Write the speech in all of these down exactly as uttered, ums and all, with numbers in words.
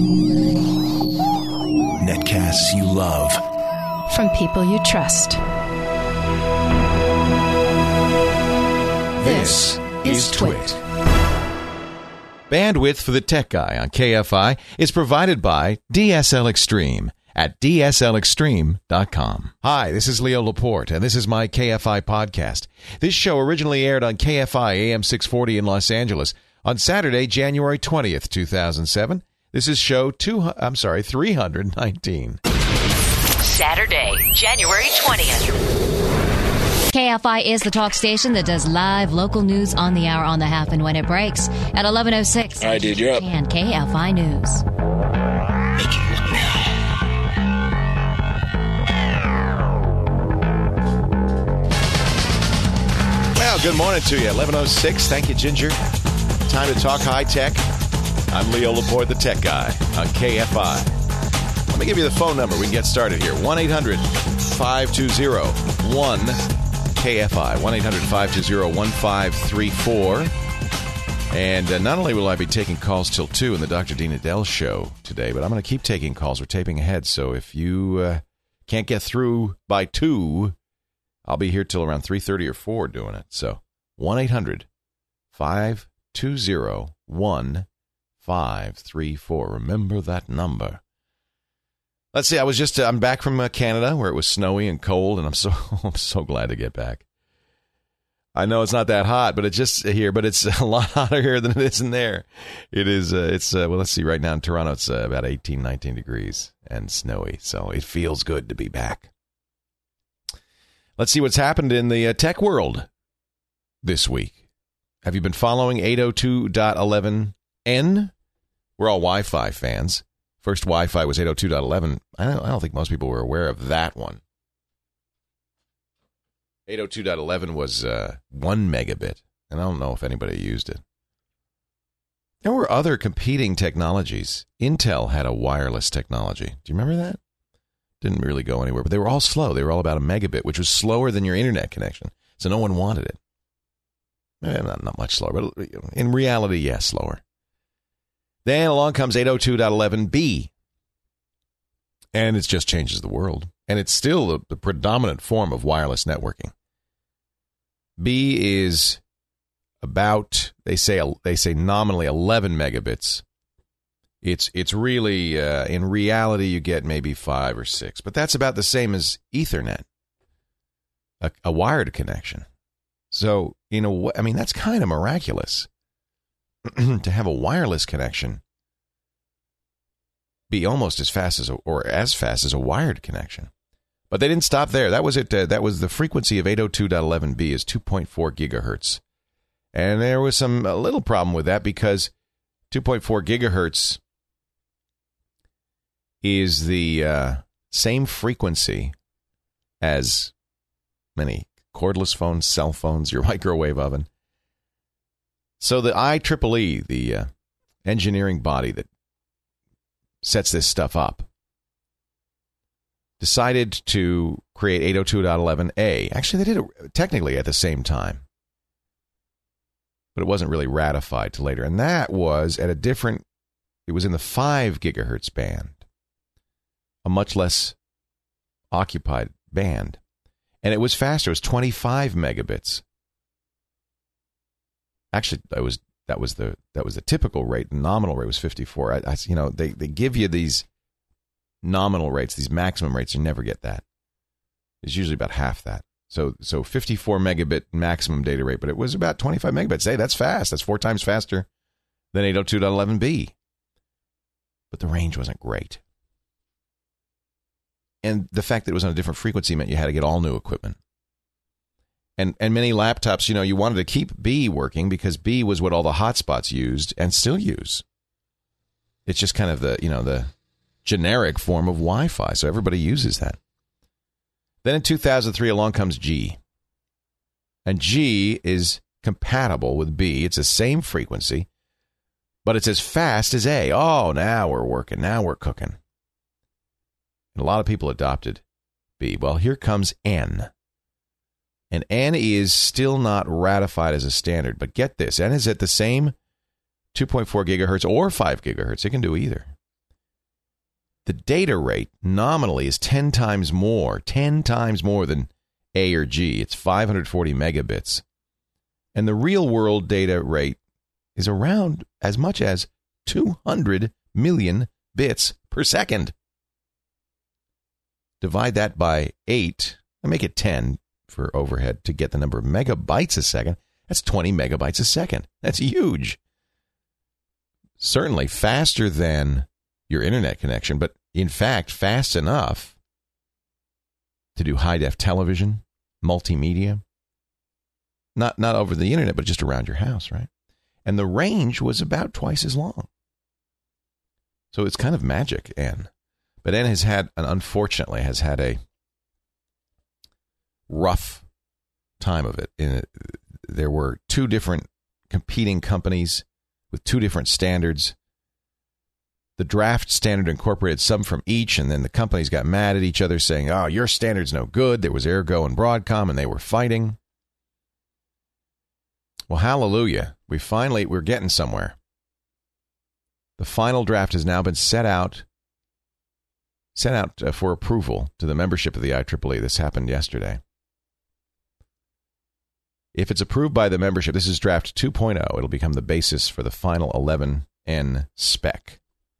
Netcasts you love. From people you trust. This is Twit. Bandwidth for the Tech Guy on K F I is provided by D S L Extreme at D S L extreme dot com. Hi, this is Leo Laporte, and this is my K F I podcast. This show originally aired on K F I A M six forty in Los Angeles on Saturday, January twentieth, two thousand seven. This is show two. I'm sorry, three hundred nineteen. Saturday, January twentieth. K F I is the talk station that does live local news on the hour, on the half, and when it breaks at eleven oh six. All right, dude, you're up. And K F I News. Well, good morning to you. eleven oh six. Thank you, Ginger. Time to talk high tech. I'm Leo Laporte, the tech guy, on K F I. Let me give you the phone number. We can get started here. one eight hundred five two zero one K F I. one eight hundred five two zero one five three four. And uh, not only will I be taking calls till two in the Doctor Dean Adele show today, but I'm going to keep taking calls. We're taping ahead, so if you uh, can't get through by two, I'll be here till around three thirty or four doing it. So one eight hundred five two zero one five three four. Remember that number. Let's see. I was just uh, I'm back from uh, Canada, where it was snowy and cold, and I'm so I'm so glad to get back. I know it's not that hot, but it's just here. But it's a lot hotter here than it is in there. It is. Uh, it's uh, well. Let's see. Right now in Toronto, it's uh, about eighteen, nineteen degrees and snowy. So it feels good to be back. Let's see what's happened in the uh, tech world this week. Have you been following eight oh two dot eleven N? We're all Wi-Fi fans. First Wi-Fi was eight oh two dot eleven. I don't, I don't think most people were aware of that one. eight oh two dot eleven was uh, one megabit, and I don't know if anybody used it. There were other competing technologies. Intel had a wireless technology. Do you remember that? Didn't really go anywhere, but they were all slow. They were all about a megabit, which was slower than your internet connection, so no one wanted it. Eh, not, not much slower, but in reality, yes, yeah, slower. Then along comes eight oh two dot eleven B, and it just changes the world. And it's still the, the predominant form of wireless networking. B is about, they say they say nominally eleven megabits. It's it's really, uh, in reality, you get maybe five or six. But that's about the same as Ethernet, a, a wired connection. So, you know, I mean, that's kind of miraculous. To have a wireless connection be almost as fast as a, or as fast as a wired connection. But they didn't stop there. That was it. Uh, that was the frequency of eight oh two dot eleven B is two point four gigahertz. And there was some a little problem with that because two point four gigahertz is the uh, same frequency as many cordless phones, cell phones, your microwave oven. So the I triple E, the uh, engineering body that sets this stuff up, decided to create eight oh two dot eleven A. Actually, they did it technically at the same time, but it wasn't really ratified till later. And that was at a different, it was in the five gigahertz band, a much less occupied band. And it was faster. It was twenty-five megabits. Actually, that was that was the that was the typical rate. The nominal rate was fifty-four. I, I, you know, they, they give you these nominal rates, these maximum rates. You never get that. It's usually about half that. So so fifty-four megabit maximum data rate, but it was about twenty-five megabits. Hey, that's fast. That's four times faster than eight oh two dot eleven B. But the range wasn't great. And the fact that it was on a different frequency meant you had to get all new equipment. And and many laptops, you know, you wanted to keep B working because B was what all the hotspots used and still use. It's just kind of the, you know, the generic form of Wi-Fi, so everybody uses that. Then in two thousand three, along comes G. And G is compatible with B. It's the same frequency, but it's as fast as A. Oh, now we're working. Now we're cooking. And a lot of people adopted B. Well, here comes N. And N is still not ratified as a standard. But get this, N is at the same two point four gigahertz or five gigahertz. It can do either. the data rate nominally is ten times more, ten times more than A or G. It's five hundred forty megabits. And the real world data rate is around as much as two hundred million bits per second. Divide that by eight, and make it ten for overhead to get the number of megabytes a second. That's twenty megabytes a second. That's huge. Certainly faster than your internet connection, but in fact, fast enough to do high-def television, multimedia. Not, not over the internet, but just around your house, right? And the range was about twice as long. So it's kind of magic, N. But N has had, and unfortunately, has had a rough time of it. In, there were two different competing companies with two different standards. The draft standard incorporated some from each, and then the companies got mad at each other saying, oh, your standard's no good. There was Ergo and Broadcom, and they were fighting. Well, hallelujah. We finally, we're getting somewhere. The final draft has now been set out, sent out uh, for approval to the membership of the I triple E. This happened yesterday. If it's approved by the membership, this is draft two point oh. It'll become the basis for the final eleven N spec.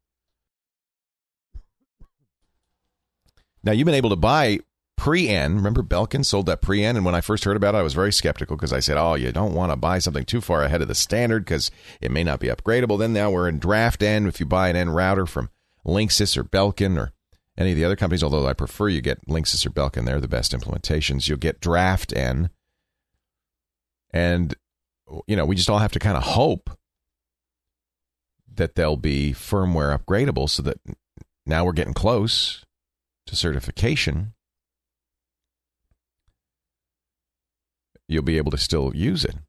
Now, you've been able to buy pre-N. Remember Belkin sold that pre-N? And when I first heard about it, I was very skeptical because I said, oh, you don't want to buy something too far ahead of the standard because it may not be upgradable. Then now we're in draft N. If you buy an N router from Linksys or Belkin or any of the other companies, although I prefer you get Linksys or Belkin, they're the best implementations. You'll get draft N. And, you know, we just all have to kind of hope that they'll be firmware upgradable so that now we're getting close to certification. You'll be able to still use it.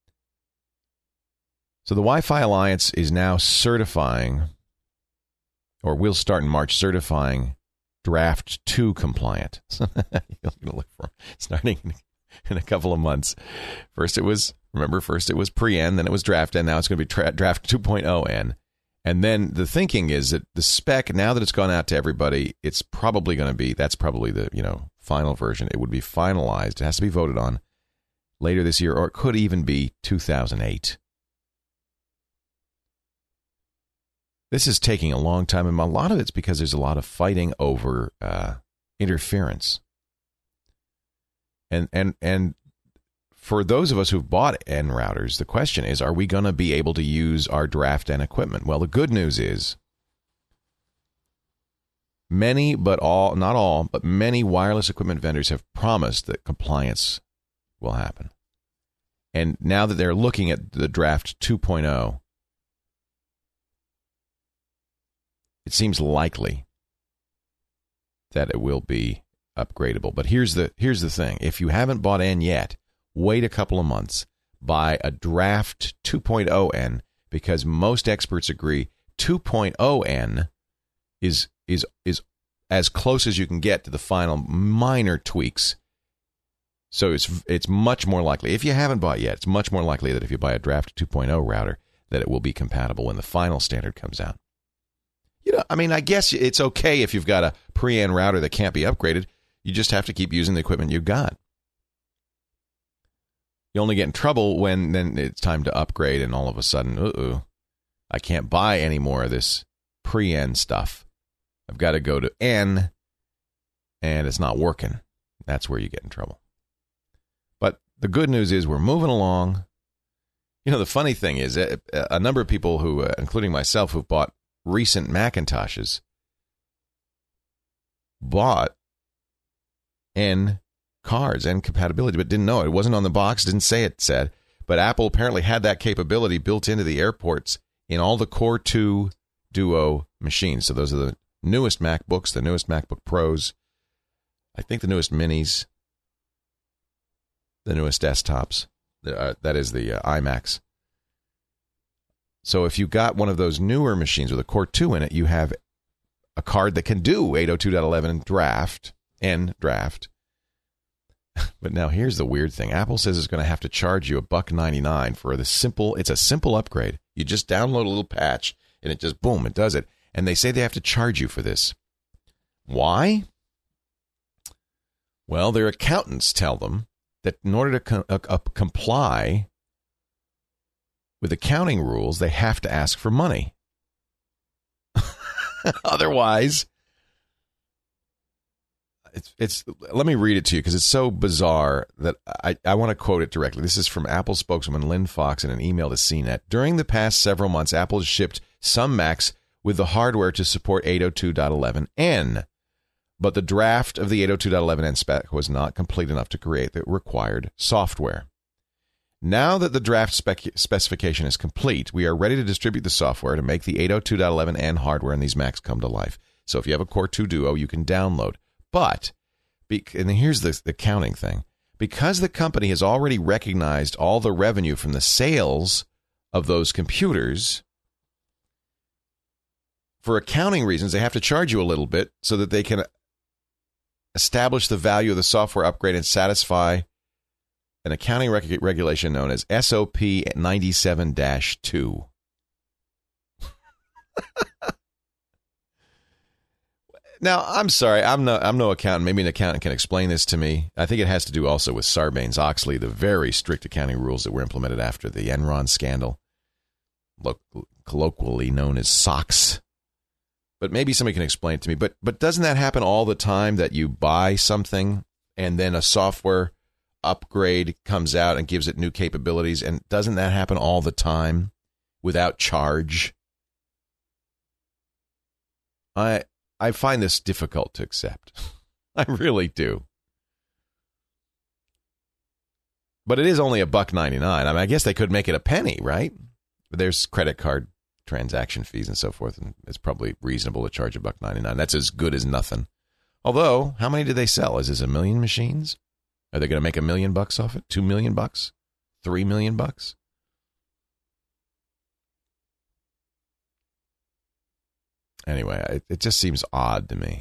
So the Wi-Fi Alliance is now certifying, or will start in March, certifying Draft two compliant. You're going to look for starting in a couple of months. First it was, remember, first it was pre-N, then it was Draft N, now it's going to be tra- Draft two point oh N. And then the thinking is that the spec, now that it's gone out to everybody, it's probably going to be, that's probably the, you know, final version. It would be finalized. It has to be voted on later this year, or it could even be two thousand eight. This is taking a long time, and a lot of it's because there's a lot of fighting over uh, interference. And and and for those of us who've bought N routers, the question is, are we going to be able to use our draft N equipment? Well, the good news is many, but all, not all, but many wireless equipment vendors have promised that compliance will happen. And now that they're looking at the draft two point oh, it seems likely that it will be upgradable. But here's the here's the thing. If you haven't bought N yet, wait a couple of months. Buy a draft two point oh N, because most experts agree two point oh N is is is as close as you can get to the final minor tweaks. So it's it's much more likely, if you haven't bought yet, it's much more likely that if you buy a draft two point oh router, that it will be compatible when the final standard comes out. You know, I mean, I guess it's okay if you've got a pre-N router that can't be upgraded. You just have to keep using the equipment you've got. You only get in trouble when then it's time to upgrade and all of a sudden, uh-oh, I can't buy any more of this pre-N stuff. I've got to go to N, and it's not working. That's where you get in trouble. But the good news is we're moving along. You know, the funny thing is a, a number of people who, uh, including myself, who've bought recent Macintoshes, bought N cards and compatibility, but didn't know it. It wasn't on the box, didn't say it said. But Apple apparently had that capability built into the airports in all the Core two Duo machines. So those are the newest MacBooks, the newest MacBook Pros, I think the newest Minis, the newest desktops. Uh, that is the uh, iMacs. So if you got one of those newer machines with a Core two in it, you have a card that can do eight oh two dot eleven draft, N draft. But now here's the weird thing. Apple says it's going to have to charge you a buck ninety-nine for the simple, it's a simple upgrade. You just download a little patch and it just, boom, it does it. And they say they have to charge you for this. Why? Well, their accountants tell them that in order to co- uh, uh, comply with accounting rules, they have to ask for money. Otherwise, it's it's. Let me read it to you because it's so bizarre that I, I want to quote it directly. This is from Apple spokeswoman Lynn Fox in an email to C net. During the past several months, Apple has shipped some Macs with the hardware to support eight oh two dot eleven n, but the draft of the eight oh two dot eleven n spec was not complete enough to create the required software. Now that the draft spec- specification is complete, we are ready to distribute the software to make the eight oh two dot eleven n hardware in these Macs come to life. So if you have a Core two Duo, you can download. But, be- and here's the, the counting thing. Because the company has already recognized all the revenue from the sales of those computers, for accounting reasons, they have to charge you a little bit so that they can establish the value of the software upgrade and satisfy an accounting reg- regulation known as S O P ninety-seven dash two. Now, I'm sorry, I'm no, I'm no accountant. Maybe an accountant can explain this to me. I think it has to do also with Sarbanes-Oxley, the very strict accounting rules that were implemented after the Enron scandal, lo- colloquially known as SOX. But maybe somebody can explain it to me. But but doesn't that happen all the time, that you buy something and then a software upgrade comes out and gives it new capabilities? And doesn't that happen all the time without charge? I I find this difficult to accept. I really do. But it is only a buck ninety-nine. I mean, I guess they could make it a penny, right? But there's credit card transaction fees and so forth, and it's probably reasonable to charge a buck ninety-nine. That's as good as nothing. Although, how many do they sell? Is this a million machines? Are they going to make a million bucks off it? Two million bucks? Three million bucks? Anyway, it, it just seems odd to me.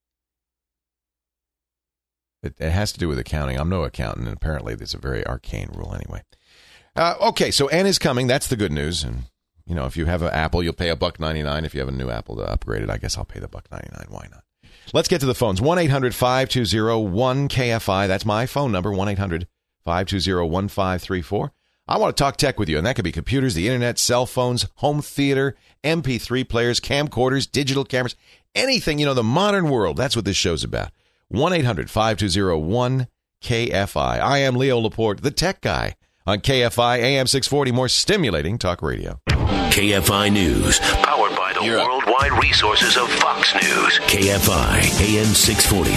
It, it has to do with accounting. I'm no accountant, and apparently there's a very arcane rule anyway. Uh, okay, so N is coming. That's the good news. And, you know, if you have an Apple, you'll pay a buck ninety-nine. If you have a new Apple to upgrade it, I guess I'll pay the buck ninety-nine. Why not? Let's get to the phones. one eight hundred five two zero one K F I. That's my phone number, one eight hundred five two zero one five three four. I want to talk tech with you, and that could be computers, the internet, cell phones, home theater, M P three players, camcorders, digital cameras, anything, you know, the modern world. That's what this show's about. one eight hundred five two zero one K F I. I am Leo Laporte, the tech guy, on K F I A M six forty, more stimulating talk radio. K F I News, powered by the You're worldwide up. resources of Fox News. K F I A M six forty.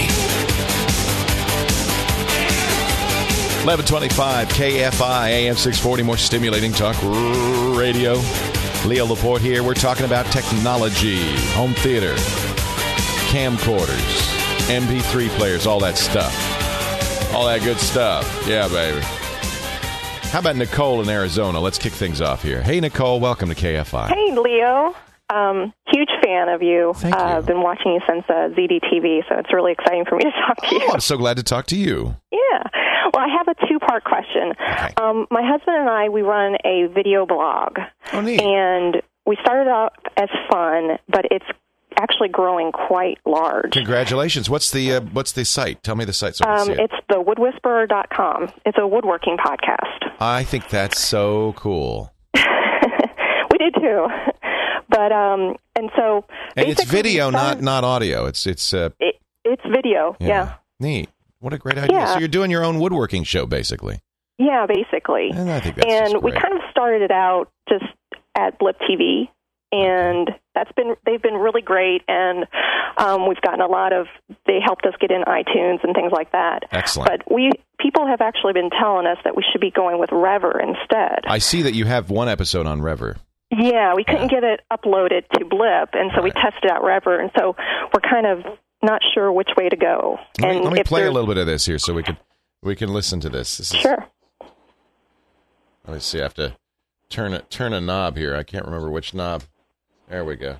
eleven twenty-five K F I A M six forty, more stimulating talk radio. Leo Laporte here. We're talking about technology, home theater, camcorders, M P three players, all that stuff. All that good stuff. Yeah, baby. How about Nicole in Arizona? Let's kick things off here. Hey, Nicole, welcome to K F I. Hey, Leo. Um, huge fan of you. Thank you. Uh, I've been watching you since uh, Z D T V, so it's really exciting for me to talk to you. Oh, I'm so glad to talk to you. Yeah. Well, I have a two-part question. Okay. Um, my husband and I, we run a video blog. Oh, neat. And we started out as fun, but it's actually growing quite large. Congratulations. What's the uh, what's the site? Tell me the site so I can Um, see it. it's the wood whisperer dot com. It's a woodworking podcast. I think that's so cool. We did too. But, um, and so... And it's basically video, we not started- not audio. It's it's uh, It, it's video, yeah. Neat. What a great idea. Yeah. So you're doing your own woodworking show, basically. Yeah, basically. And I think that's and just we great. kind of started it out just at Blip T V, and that's been they've been really great, and um, we've gotten a lot of. They helped us get in iTunes and things like that. Excellent. But we people have actually been telling us that we should be going with Rever instead. I see that you have one episode on Rever. Yeah, we couldn't get it uploaded to Blip, and so we Right. tested out Rever, and so we're kind of not sure which way to go. Let me, and let me if play a there's- little bit of this here so we can we can listen to this. This is, Sure. Let me see. I have to turn a, turn a knob here. I can't remember which knob. There we go.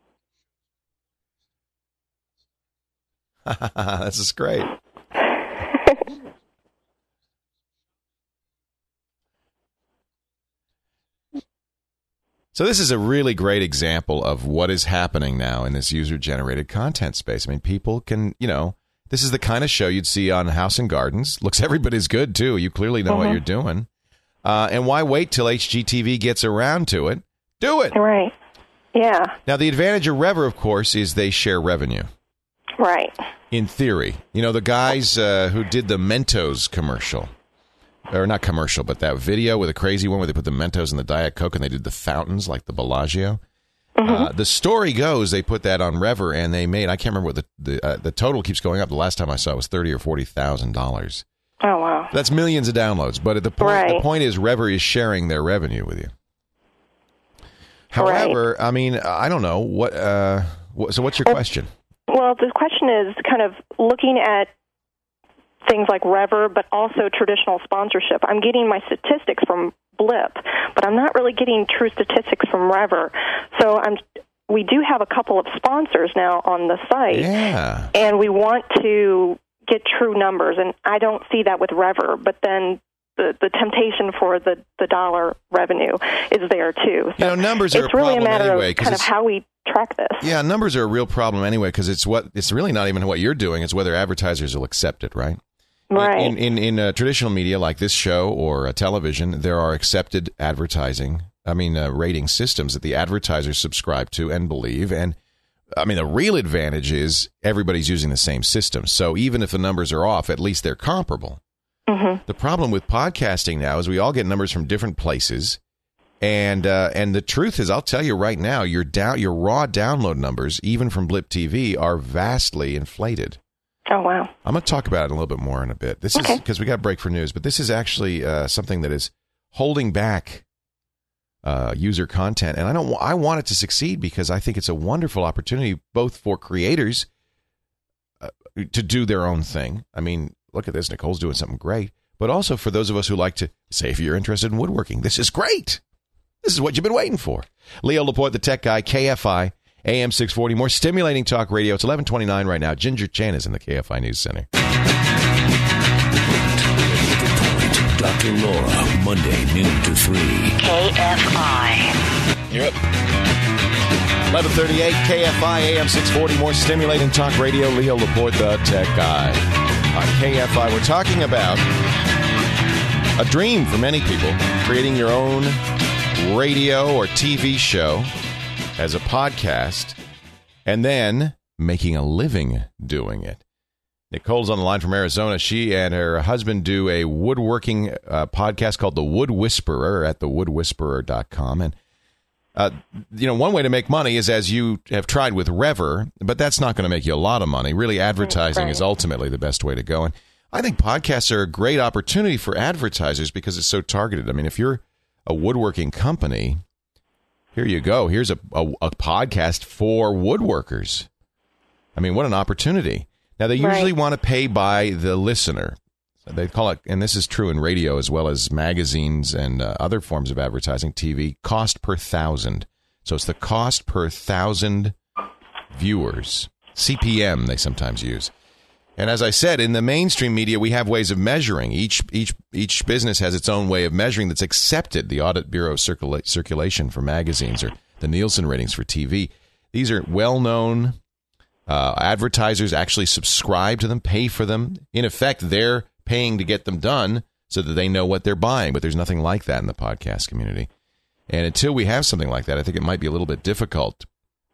This is great. So this is a really great example of what is happening now in this user-generated content space. I mean, people can, you know, this is the kind of show you'd see on House and Gardens. Looks every bit as good, too. You clearly know mm-hmm. what you're doing. Uh, and why wait till H G T V gets around to it? Do it. Right. Yeah. Now, the advantage of Rever, of course, is they share revenue. Right. In theory. You know, the guys uh, who did the Mentos commercial, or not commercial, but that video with a crazy one where they put the Mentos in the Diet Coke and they did the fountains like the Bellagio. Mm-hmm. Uh, the story goes they put that on Rever and they made, I can't remember what the the, uh, the total keeps going up. The last time I saw it was thirty thousand dollars or forty thousand dollars. Oh, wow. That's millions of downloads. But at the point, right. the point is Rever is sharing their revenue with you. However, right. I mean, I don't know. what. Uh, what so what's your well, question? Well, the question is kind of looking at things like Rever, but also traditional sponsorship. I'm getting my statistics from Blip, but I'm not really getting true statistics from Rever. So I'm, we do have a couple of sponsors now on the site, yeah. and we want to get true numbers, and I don't see that with Rever, but then the, the temptation for the, the dollar revenue is there, too. So you know, numbers are it's a really problem a matter anyway, of kind of how we track this. Yeah, numbers are a real problem anyway, because it's what it's really not even what you're doing. It's whether advertisers will accept it, right? Right. In in, in uh, traditional media like this show or uh, television, there are accepted advertising, I mean, uh, rating systems that the advertisers subscribe to and believe. And, I mean, the real advantage is everybody's using the same system. So even if the numbers are off, at least they're comparable. Mm-hmm. The problem with podcasting now is we all get numbers from different places. And uh, and the truth is, I'll tell you right now, your down, your raw download numbers, even from Blip T V, are vastly inflated. Oh, wow. I'm going to talk about it a little bit more in a bit. This okay. is because we got a break for news, but this is actually uh, something that is holding back uh, user content. And I don't. I want it to succeed because I think it's a wonderful opportunity both for creators uh, to do their own thing. I mean, look at this. Nicole's doing something great. But also for those of us who like to, say, if you're interested in woodworking, this is great. This is what you've been waiting for. Leo Laporte, the tech guy, K F I. A M six forty, more stimulating talk radio. It's eleven twenty-nine right now. Ginger Chan is in the K F I News Center. Doctor Laura, Monday, noon to three. K F I. You're up. eleven thirty-eight, K F I, A M six forty, more stimulating talk radio. Leo Laporte, the tech guy. On K F I, we're talking about a dream for many people, creating your own radio or T V show as a podcast, and then making a living doing it. Nicole's on the line from Arizona. She and her husband do a woodworking uh, podcast called The Wood Whisperer at the wood whisperer dot com. And, uh, you know, one way to make money is as you have tried with Rever, but that's not going to make you a lot of money. Really, advertising right. is ultimately the best way to go. And I think podcasts are a great opportunity for advertisers because it's so targeted. I mean, if you're a woodworking company, here you go. Here's a, a, a podcast for woodworkers. I mean, what an opportunity. Now, they usually right. want to pay by the listener. So they call it, and this is true in radio as well as magazines and uh, other forms of advertising, T V, cost per thousand. So it's the cost per thousand viewers. C P M, they sometimes use. And as I said, in the mainstream media, we have ways of measuring. Each each each business has its own way of measuring that's accepted. The Audit Bureau circula- circulation for magazines or the Nielsen ratings for T V. These are well-known. Uh, advertisers actually subscribe to them, pay for them. In effect, they're paying to get them done so that they know what they're buying. But there's nothing like that in the podcast community. And until we have something like that, I think it might be a little bit difficult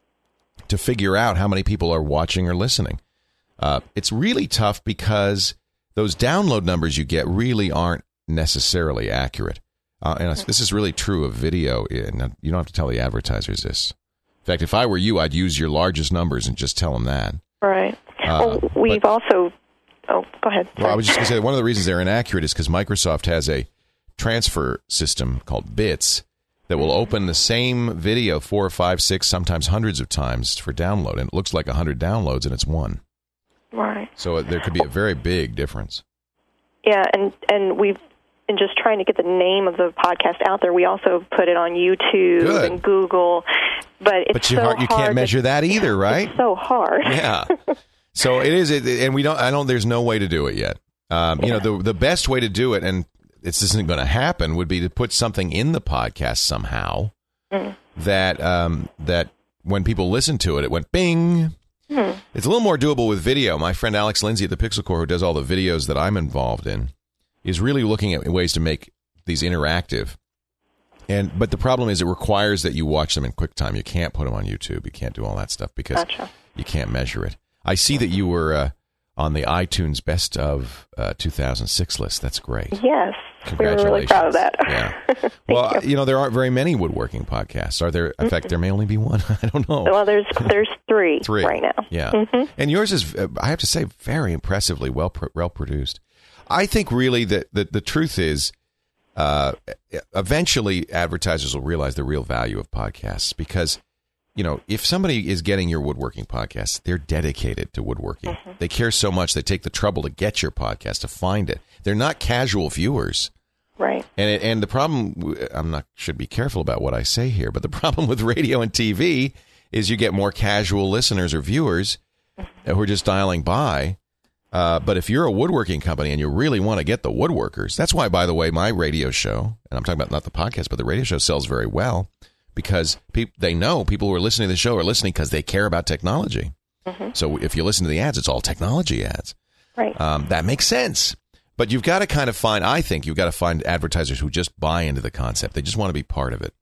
to figure out how many people are watching or listening. Uh, it's really tough because those download numbers you get really aren't necessarily accurate. Uh, and this is really true of video. And you don't have to tell the advertisers this. In fact, if I were you, I'd use your largest numbers and just tell them that. Right. Uh, well, we've but, also... Oh, go ahead. Well, I was just going to say, one of the reasons they're inaccurate is because Microsoft has a transfer system called Bits that will open the same video four or five, six, sometimes hundreds of times for download. And it looks like one hundred downloads, and it's one. Right. So there could be a very big difference. Yeah, and, and we've, in just trying to get the name of the podcast out there, we also put it on YouTube Good. and Google. But it's but you, so hard, you can't hard measure to, that either, right? It's so hard. Yeah. So it is, it, and we don't. I don't. There's no way to do it yet. Um, yeah. You know, the the best way to do it, and it's, this isn't going to happen, would be to put something in the podcast somehow. Mm. that um, that when people listened to it, it went bing. Hmm. It's a little more doable with video. My friend Alex Lindsay at the Pixel Corps, who does all the videos that I'm involved in, is really looking at ways to make these interactive. And but the problem is it requires that you watch them in QuickTime. You can't put them on YouTube. You can't do all that stuff because gotcha. You can't measure it. I see that you were uh, on the iTunes Best of uh, two thousand six list. That's great. Yes. Congratulations. We were really proud of that. Yeah. Well, you. you know, there aren't very many woodworking podcasts. Are there? In mm-hmm. fact, there may only be one. I don't know. Well, there's there's three, three. right now. Yeah. Mm-hmm. And yours is, I have to say, very impressively well well produced. I think really that the, the truth is, Uh, eventually advertisers will realize the real value of podcasts because, you know, if somebody is getting your woodworking podcast, they're dedicated to woodworking. Mm-hmm. They care so much, they take the trouble to get your podcast, to find it. They're not casual viewers. Right. And it, and the problem, I'm not, should be careful about what I say here, but the problem with radio and T V is you get more casual listeners or viewers mm-hmm. who are just dialing by. Uh, but if you're a woodworking company and you really want to get the woodworkers, that's why, by the way, my radio show, and I'm talking about not the podcast, but the radio show sells very well because pe- they know people who are listening to the show are listening because they care about technology. Mm-hmm. So if you listen to the ads, it's all technology ads. Right. Um, that makes sense. But you've got to kind of find, I think you've got to find advertisers who just buy into the concept. They just want to be part of it.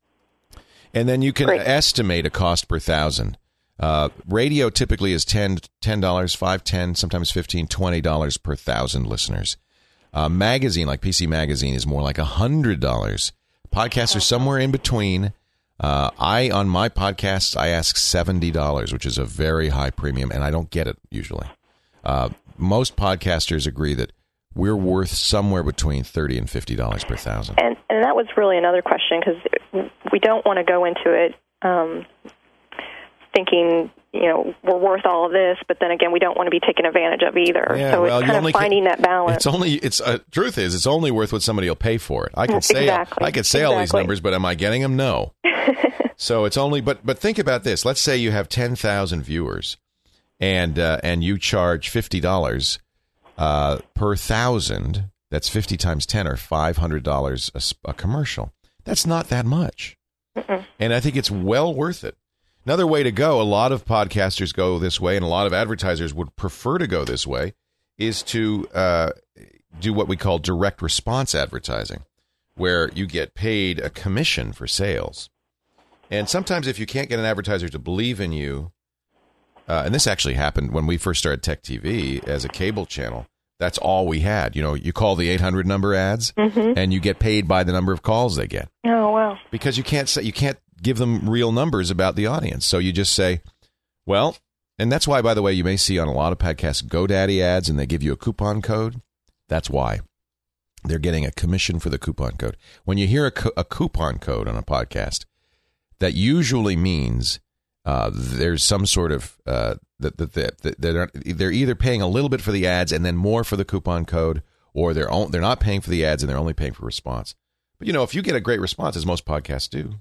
And then you can Great. estimate a cost per thousand. Uh, radio typically is ten dollars, five dollars, ten dollars, sometimes fifteen dollars, twenty dollars per thousand listeners. Uh, magazine, like P C Magazine, is more like one hundred dollars. Podcasts are somewhere in between. Uh, I, on my podcasts, I ask seventy dollars, which is a very high premium, and I don't get it usually. Uh, most podcasters agree that we're worth somewhere between thirty dollars and fifty dollars per thousand. And, and that was really another question, because we don't want to go into it um, thinking, you know, we're worth all of this, but then again, we don't want to be taken advantage of either. Yeah, so well, it's kind of finding can, that balance. It's only, it's uh, truth is, it's only worth what somebody will pay for it. I can say, exactly. I could say exactly. all these numbers, but am I getting them? No. So it's only, but but think about this. Let's say you have ten thousand viewers, and uh, and you charge fifty dollars uh, per thousand. That's fifty times ten, or five hundred dollars a, a commercial. That's not that much, Mm-mm. and I think it's well worth it. Another way to go, a lot of podcasters go this way, and a lot of advertisers would prefer to go this way, is to uh, do what we call direct response advertising, where you get paid a commission for sales. And sometimes if you can't get an advertiser to believe in you, uh, and this actually happened when we first started Tech T V as a cable channel, that's all we had. You know, you call the eight hundred number ads, mm-hmm. and you get paid by the number of calls they get. Oh, wow. Because you can't say, you can't give them real numbers about the audience. So you just say, well, and that's why, by the way, you may see on a lot of podcasts GoDaddy ads, and they give you a coupon code. That's why. They're getting a commission for the coupon code. When you hear a, co- a coupon code on a podcast, that usually means uh, there's some sort of uh, that that, that, that they're they're either paying a little bit for the ads and then more for the coupon code, or they're on, they're not paying for the ads and they're only paying for response. But you know, if you get a great response, as most podcasts do,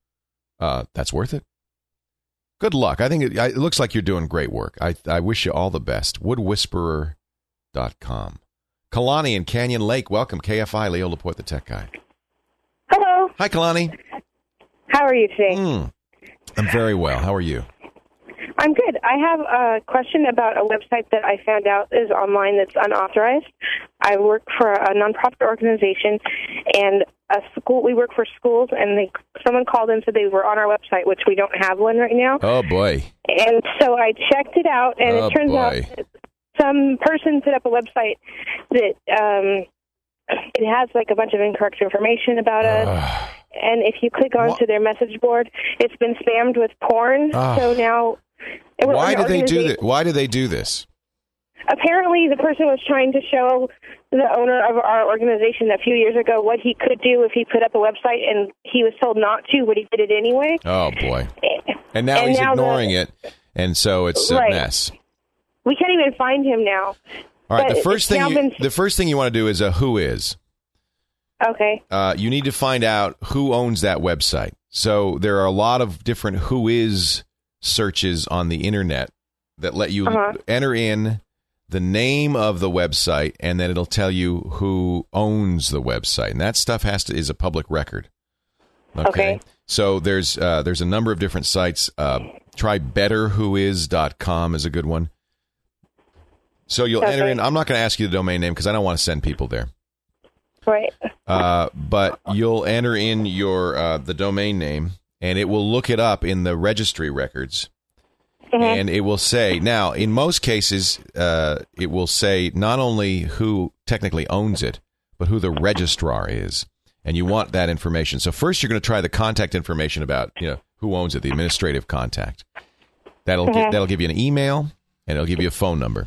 uh, that's worth it. Good luck. I think it, it looks like you're doing great work. I I wish you all the best. wood whisperer dot com. Kalani in Canyon Lake, welcome. K F I, Leo Laporte, the tech guy. Hello. Hi, Kalani. How are you today? Mm, I'm very well. How are you? I'm good. I have a question about a website that I found out is online that's unauthorized. I work for a nonprofit organization, and a school. We work for schools, and they, someone called and said they were on our website, which we don't have one right now. Oh, boy. And so I checked it out, and oh, it turns boy. out some person set up a website that um, it has like a bunch of incorrect information about us. Uh. And if you click onto what? their message board, it's been spammed with porn. Oh. So now, why did they do this? Why do they do this? Apparently, the person was trying to show the owner of our organization a few years ago what he could do if he put up a website, and he was told not to, but he did it anyway. Oh boy! And now and he's now ignoring the, it, and so it's a right. mess. We can't even find him now. All right, the first thing you, been... the first thing you want to do is a who is. Okay. Uh, you need to find out who owns that website. So there are a lot of different who is searches on the internet that let you uh-huh. enter in the name of the website, and then it'll tell you who owns the website. And that stuff has to is a public record. Okay. Okay. So there's uh, there's a number of different sites. Uh, try better who is dot com is a good one. So you'll Okay. enter in. I'm not going to ask you the domain name because I don't want to send people there. Right. Uh, but you'll enter in your uh, the domain name, and it will look it up in the registry records. Mm-hmm. And it will say, now, in most cases, uh, it will say not only who technically owns it, but who the registrar is. And you want that information. So first you're going to try the contact information about, you know, who owns it, the administrative contact. That'll Mm-hmm. gi- that'll give you an email, and it'll give you a phone number.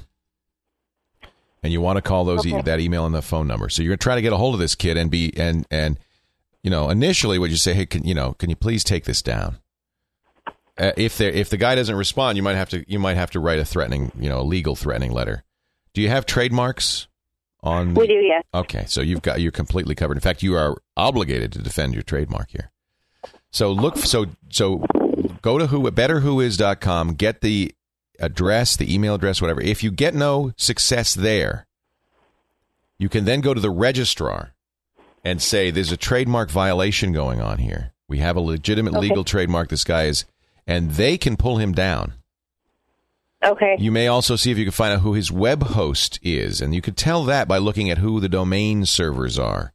And you want to call those Okay. e- that email and the phone number. So you're going to try to get a hold of this kid and be and and you know, initially would you say, hey, can you know, can you please take this down? Uh, if there if the guy doesn't respond, you might have to you might have to write a threatening, you know, a legal threatening letter. Do you have trademarks on the, We do, yes. Okay, so you've got you're completely covered. In fact, you are obligated to defend your trademark here. So look so so go to who better who is dot com, get the address, the email address, whatever. If you get no success there, you can then go to the registrar and say there's a trademark violation going on here. We have a legitimate Okay. legal trademark. This guy is, and they can pull him down. Okay. You may also see if you can find out who his web host is, and you could tell that by looking at who the domain servers are.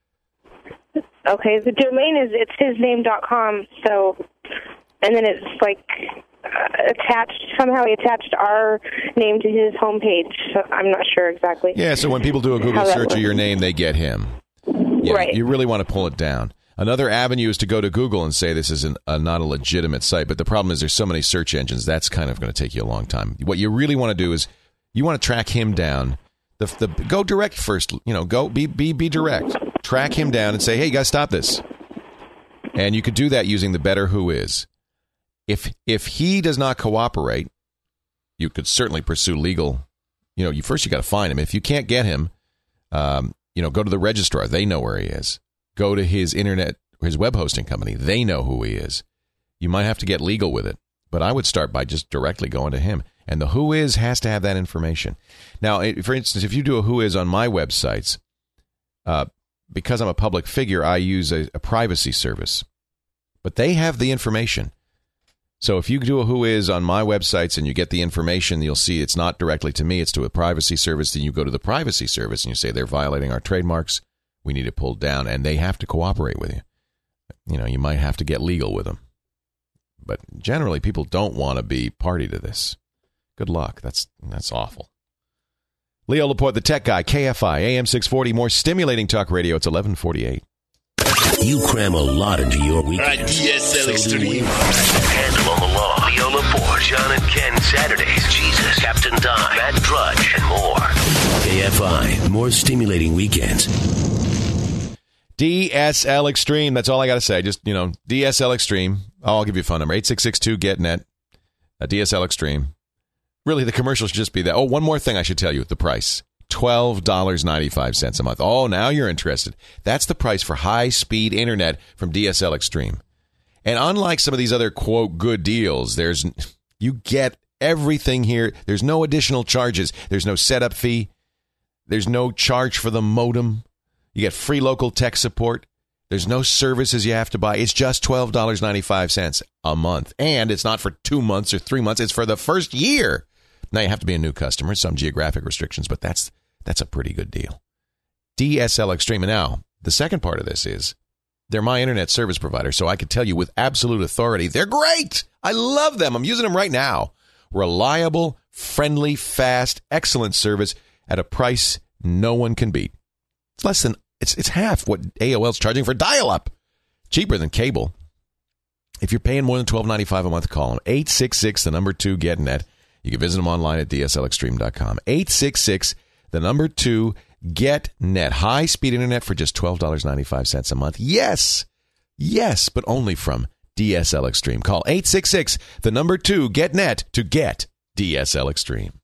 Okay. The domain is it's his name dot com. So, and then it's like uh, attached. Somehow he attached our name to his homepage. So I'm not sure exactly. Yeah, so when people do a Google How that search of works. your name, they get him. Yeah, Right. You really want to pull it down. Another avenue is to go to Google and say this is an, a, not a legitimate site. But the problem is there's so many search engines, that's kind of going to take you a long time. What you really want to do is you want to track him down. The, the Go direct first. You know, go be, be, be direct. Track him down and say, hey, you got to stop this. And you could do that using the better who is. If if he does not cooperate, you could certainly pursue legal. You know, you first you got to find him. If you can't get him, um, you know, go to the registrar. They know where he is. Go to his internet, his web hosting company. They know who he is. You might have to get legal with it, but I would start by just directly going to him. And the who is has to have that information. Now, it- for instance, if you do a who is on my websites, uh, because I'm a public figure, I use a, a privacy service, but they have the information. So if you do a who is on my websites and you get the information, you'll see it's not directly to me, it's to a privacy service. Then you go to the privacy service and you say they're violating our trademarks. We need it pulled down, and they have to cooperate with you. You know, you might have to get legal with them. But generally, people don't want to be party to this. Good luck. That's that's awful. Leo Laporte, the tech guy, K F I, A M six forty, more stimulating talk radio. It's eleven forty-eight. You cram a lot into your weekend. Right, D S L So do we. Extreme. Handle on the law. Leo Laporte, John and Ken, Saturdays. Jesus, Captain Don, Matt Drudge, and more. K F I, more stimulating weekends. D S L Extreme. That's all I got to say. Just, you know, D S L Extreme. Oh, I'll give you a phone number. eight six six two get net. Uh, D S L Extreme. Really, the commercial should just be that. Oh, one more thing I should tell you. The price. twelve dollars and ninety-five cents a month. Oh, now you're interested. That's the price for high-speed internet from D S L Extreme. And unlike some of these other, quote, good deals, there's you get everything here. There's no additional charges. There's no setup fee. There's no charge for the modem. You get free local tech support. There's no services you have to buy. It's just twelve dollars and ninety-five cents a month. And it's not for two months or three months. It's for the first year. Now, you have to be a new customer, some geographic restrictions, but that's that's a pretty good deal. D S L Extreme. And now, the second part of this is they're my internet service provider, so I can tell you with absolute authority, they're great. I love them. I'm using them right now. Reliable, friendly, fast, excellent service at a price no one can beat. It's less than, it's it's half what A O L's charging for dial-up. Cheaper than cable. If you're paying more than twelve dollars and ninety-five cents a month, call them. eight six six, the number two, get net. You can visit them online at D S L extreme dot com. eight six six, the number two, get net. High-speed internet for just twelve dollars and ninety-five cents a month. Yes. Yes, but only from D S L Extreme. Call eight six six, the number two, get net to get D S L Extreme.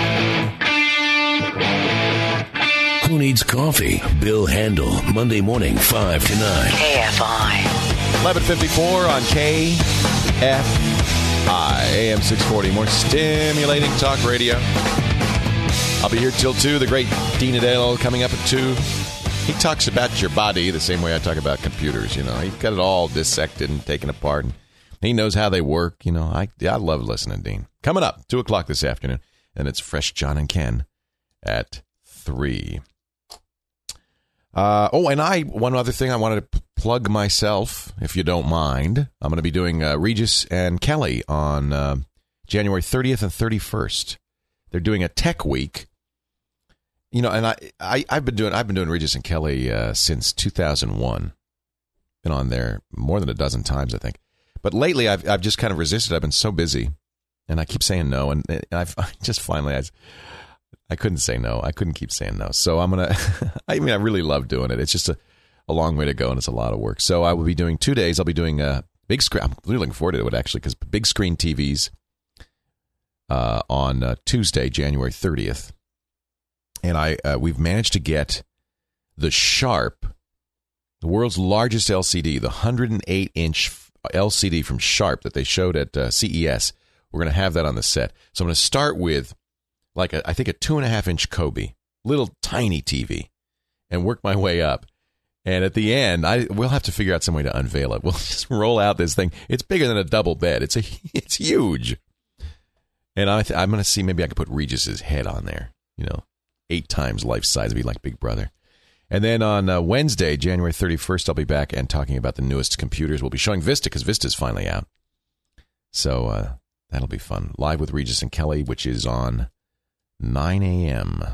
Who needs coffee? Bill Handel, Monday morning, five to nine. K F I. eleven fifty-four on K F I, A M six forty. More stimulating talk radio. I'll be here till two. The great Dean Adele coming up at two. He talks about your body the same way I talk about computers. You know, he's got it all dissected and taken apart. And he knows how they work. You know, I I love listening to Dean. Coming up, two o'clock this afternoon, and it's Fresh John and Ken at three. Uh, oh, and I one other thing I wanted to p- plug myself, if you don't mind. I'm going to be doing uh, Regis and Kelly on uh, January thirtieth and thirty-first. They're doing a tech week. You know, and I, I I've been doing I've been doing Regis and Kelly uh, since two thousand one. Been on there more than a dozen times, I think. But lately, I've I've just kind of resisted. I've been so busy, and I keep saying no, and, and I've I just finally I, I couldn't say no. I couldn't keep saying no. So I'm gonna. I mean, I really love doing it. It's just a, a long way to go, and it's a lot of work. So I will be doing two days. I'll be doing a big screen. I'm really looking forward to it actually, because big screen T Vs uh, on uh, Tuesday, January thirtieth. And I uh, we've managed to get the Sharp, the world's largest L C D, the one hundred eight inch L C D from Sharp that they showed at uh, C E S. We're going to have that on the set. So I'm going to start with, like, a, I think a two and a half inch Kobe, little tiny T V, and work my way up. And at the end, I we'll have to figure out some way to unveil it. We'll just roll out this thing. It's bigger than a double bed. It's a it's huge. And I th- I'm going to see, maybe I could put Regis's head on there, you know. Eight times life size. It'd be like Big Brother. And then on uh, Wednesday, January thirty-first, I'll be back and talking about the newest computers. We'll be showing Vista because Vista's finally out. So uh, that'll be fun. Live with Regis and Kelly, which is on nine a.m.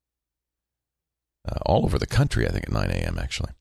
Uh, all over the country, I think, at nine a.m., actually.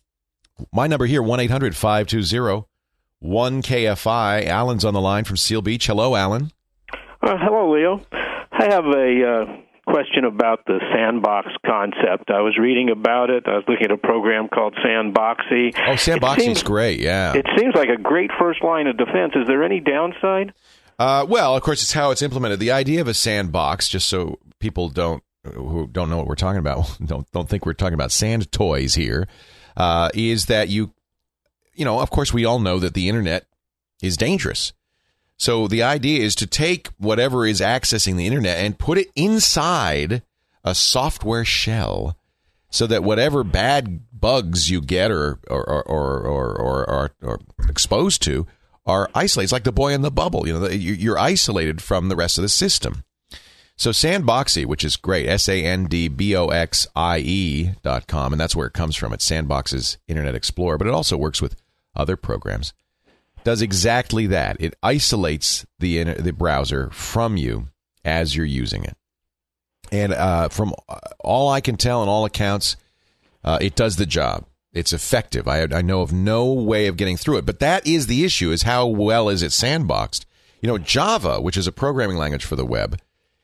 My number here, one eight hundred five two zero one K F I. Alan's on the line from Seal Beach. Hello, Alan. Uh, hello, Leo. I have a... Uh... question about the sandbox concept. I was reading about it. I was looking at a program called Sandboxy. Oh, Sandboxy's great, yeah. It seems like a great first line of defense. Is there any downside? Uh, well, of course, it's how it's implemented. The idea of a sandbox, just so people don't who don't know what we're talking about, don't don't think we're talking about sand toys here, uh, is that you, you know, of course, we all know that the internet is dangerous. So the idea is to take whatever is accessing the internet and put it inside a software shell so that whatever bad bugs you get or or or or, or, or, or exposed to are isolated. It's like the boy in the bubble. You know, you're isolated from the rest of the system. So Sandboxy, which is great, S A N D B O X I E dot com, and that's where it comes from. It's Sandbox's Internet Explorer, but it also works with other programs. Does exactly that. It isolates the the browser from you as you're using it. And uh, from all I can tell and all accounts, uh, it does the job. It's effective. I, I know of no way of getting through it. But that is the issue, is how well is it sandboxed? You know, Java, which is a programming language for the web,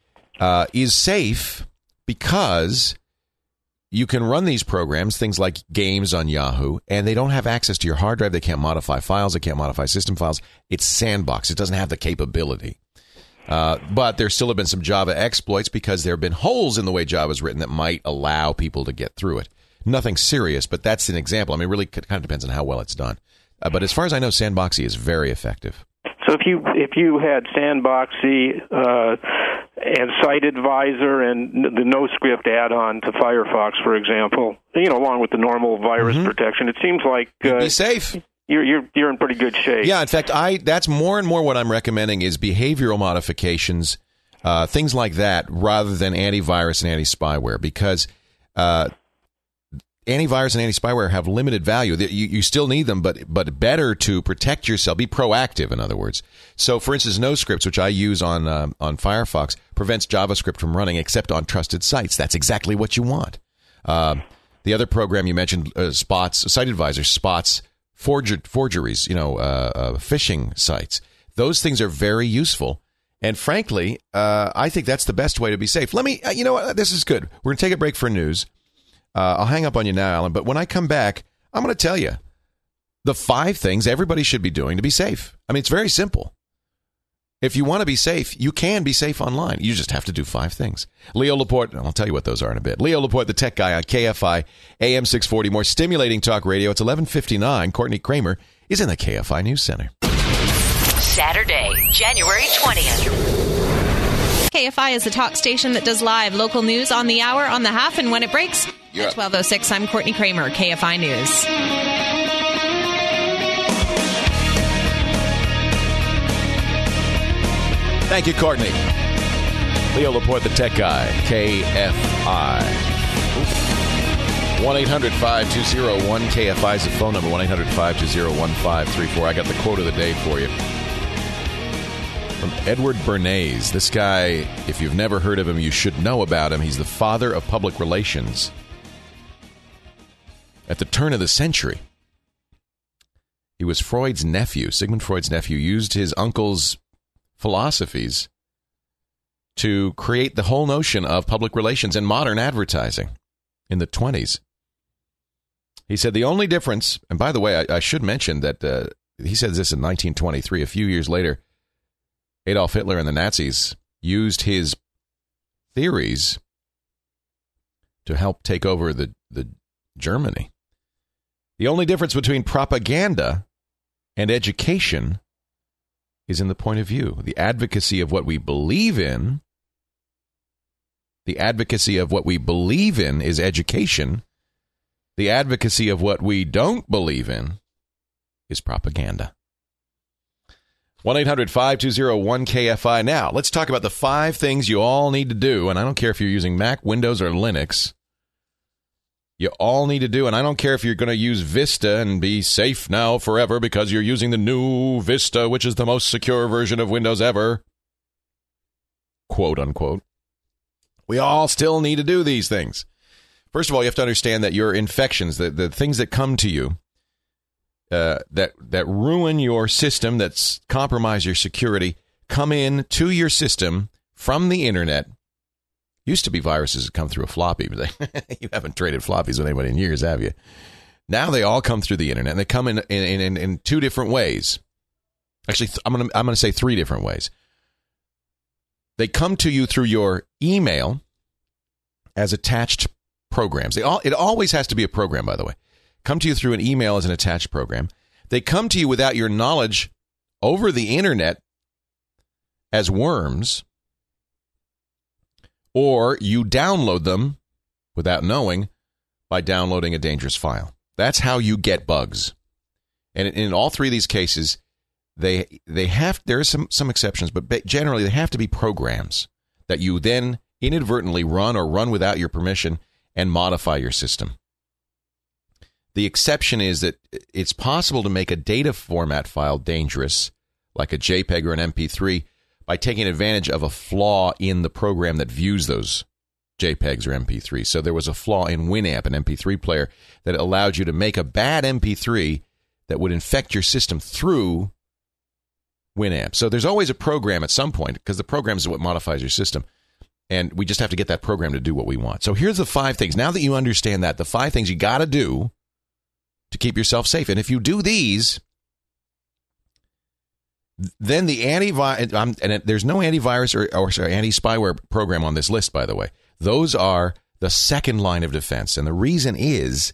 uh, is safe because you can run these programs, things like games on Yahoo, and they don't have access to your hard drive. They can't modify files. They can't modify system files. It's sandbox. It doesn't have the capability. Uh, but there still have been some Java exploits because there have been holes in the way Java is written that might allow people to get through it. Nothing serious, but that's an example. I mean, it really kind of depends on how well it's done. Uh, but as far as I know, Sandboxy is very effective. So if you if you had Sandboxy uh, and Site Advisor and the NoScript add-on to Firefox, for example, you know, along with the normal virus mm-hmm. protection, it seems like uh, be safe. You're you're you're in pretty good shape. Yeah, in fact, I that's more and more what I'm recommending is behavioral modifications, uh, things like that, rather than antivirus and anti-spyware, because uh, antivirus and anti-spyware have limited value. You, you still need them, but but better to protect yourself. Be proactive, in other words. So, for instance, NoScripts, which I use on uh, on Firefox, prevents JavaScript from running except on trusted sites. That's exactly what you want. Uh, the other program you mentioned, uh, Spots, Site Advisor, spots forger, forgeries, you know, uh, uh, phishing sites. Those things are very useful. And frankly, uh, I think that's the best way to be safe. Let me, uh, you know what, this is good. We're going to take a break for news. Uh, I'll hang up on you now, Alan, but when I come back, I'm going to tell you the five things everybody should be doing to be safe. I mean, it's very simple. If you want to be safe, you can be safe online. You just have to do five things. Leo Laporte, I'll tell you what those are in a bit. Leo Laporte, the tech guy on K F I, A M six forty, more stimulating talk radio. It's eleven fifty-nine. Courtney Kramer is in the K F I News Center. Saturday, January twentieth. K F I is the talk station that does live local news on the hour, on the half, and when it breaks. You're At twelve oh six, I'm Courtney Kramer, K F I News. Thank you, Courtney. Leo Laporte, the tech guy, K F I. one eight hundred five two zero one K F I is the phone number, one eight hundred five two zero one five three four. I got the quote of the day for you. From Edward Bernays. This guy, if you've never heard of him, you should know about him. He's the father of public relations. At the turn of the century, he was Freud's nephew. Sigmund Freud's nephew used his uncle's philosophies to create the whole notion of public relations and modern advertising in the twenties. He said the only difference, and by the way, I, I should mention that uh, he said this in nineteen twenty-three. A few years later, Adolf Hitler and the Nazis used his theories to help take over the, the Germany. The only difference between propaganda and education is in the point of view. The advocacy of what we believe in, the advocacy of what we believe in is education. The advocacy of what we don't believe in is propaganda. one eight hundred five two zero one K F I. Now, let's talk about the five things you all need to do. And I don't care if you're using Mac, Windows, or Linux. You all need to do, and I don't care if you're going to use Vista and be safe now forever because you're using the new Vista, which is the most secure version of Windows ever. Quote, unquote. We all still need to do these things. First of all, you have to understand that your infections, the, the things that come to you, uh, that, that ruin your system, that compromise your security, come in to your system from the internet. Used to be viruses that come through a floppy, but they, you haven't traded floppies with anybody in years, have you? Now they all come through the internet, and they come in in, in, in two different ways. Actually, I'm going to I'm going to say three different ways. They come to you through your email as attached programs. They all it always has to be a program, by the way. Come to you through an email as an attached program. They come to you without your knowledge over the internet as worms. Or you download them without knowing by downloading a dangerous file. That's how you get bugs. And in all three of these cases, they they have there are some, some exceptions, but generally they have to be programs that you then inadvertently run or run without your permission and modify your system. The exception is that it's possible to make a data format file dangerous, like a JPEG or an M P three, by taking advantage of a flaw in the program that views those JPEGs or M P threes. So there was a flaw in Winamp, an M P three player, that allowed you to make a bad M P three that would infect your system through Winamp. So there's always a program at some point, because the program is what modifies your system. And we just have to get that program to do what we want. So here's the five things. Now that you understand that, the five things you got to do to keep yourself safe. And if you do these, then the antivirus, um, and it, there's no antivirus or, or sorry, anti-spyware program on this list, by the way. Those are the second line of defense. And the reason is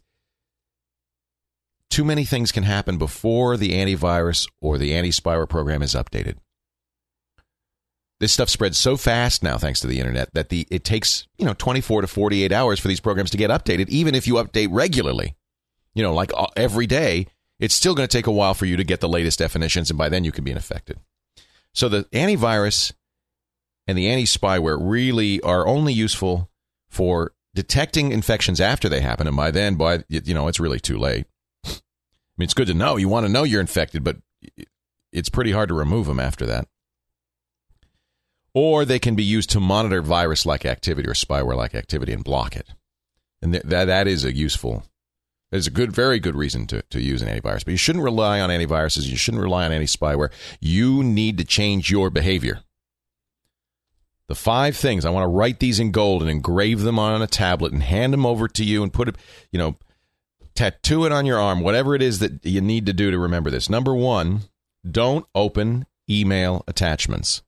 too many things can happen before the antivirus or the anti-spyware program is updated. This stuff spreads so fast now, thanks to the internet, that the it takes, you know, twenty-four to forty-eight hours for these programs to get updated, even if you update regularly. You know, like every day. It's still going to take a while for you to get the latest definitions, and by then you can be infected. So the antivirus and the anti-spyware really are only useful for detecting infections after they happen, and by then, by you know, it's really too late. I mean, it's good to know. You want to know you're infected, but it's pretty hard to remove them after that. Or they can be used to monitor virus-like activity or spyware-like activity and block it. And th- that that is a useful... There's a good, very good reason to, to use an antivirus, but you shouldn't rely on antiviruses. You shouldn't rely on anti-spyware. You need to change your behavior. The five things, I want to write these in gold and engrave them on a tablet and hand them over to you and put it, you know, tattoo it on your arm, whatever it is that you need to do to remember this. Number one, don't open email attachments.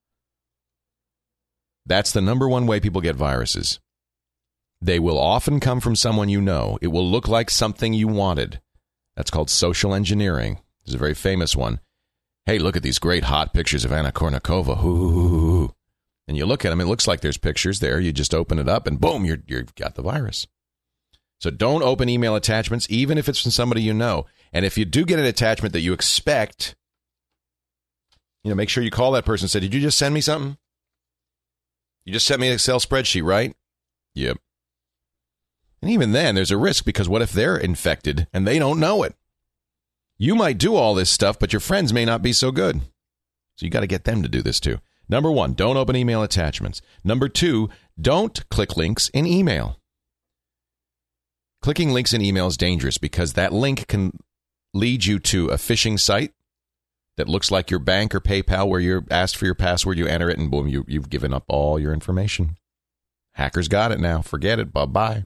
That's the number one way people get viruses. They will often come from someone you know. It will look like something you wanted. That's called social engineering. There's a very famous one. Hey, look at these great hot pictures of Anna Kournikova. Ooh. And you look at them, it looks like there's pictures there. You just open it up and boom, you're, you've got the virus. So don't open email attachments, even if it's from somebody you know. And if you do get an attachment that you expect, you know, make sure you call that person and say, did you just send me something? You just sent me an Excel spreadsheet, right? Yep. And even then, there's a risk, because what if they're infected and they don't know it? You might do all this stuff, but your friends may not be so good. So you got to get them to do this too. Number one, don't open email attachments. Number two, don't click links in email. Clicking links in email is dangerous because that link can lead you to a phishing site that looks like your bank or PayPal, where you're asked for your password, you enter it, and boom, you, you've given up all your information. Hackers got it now. Forget it. Bye-bye.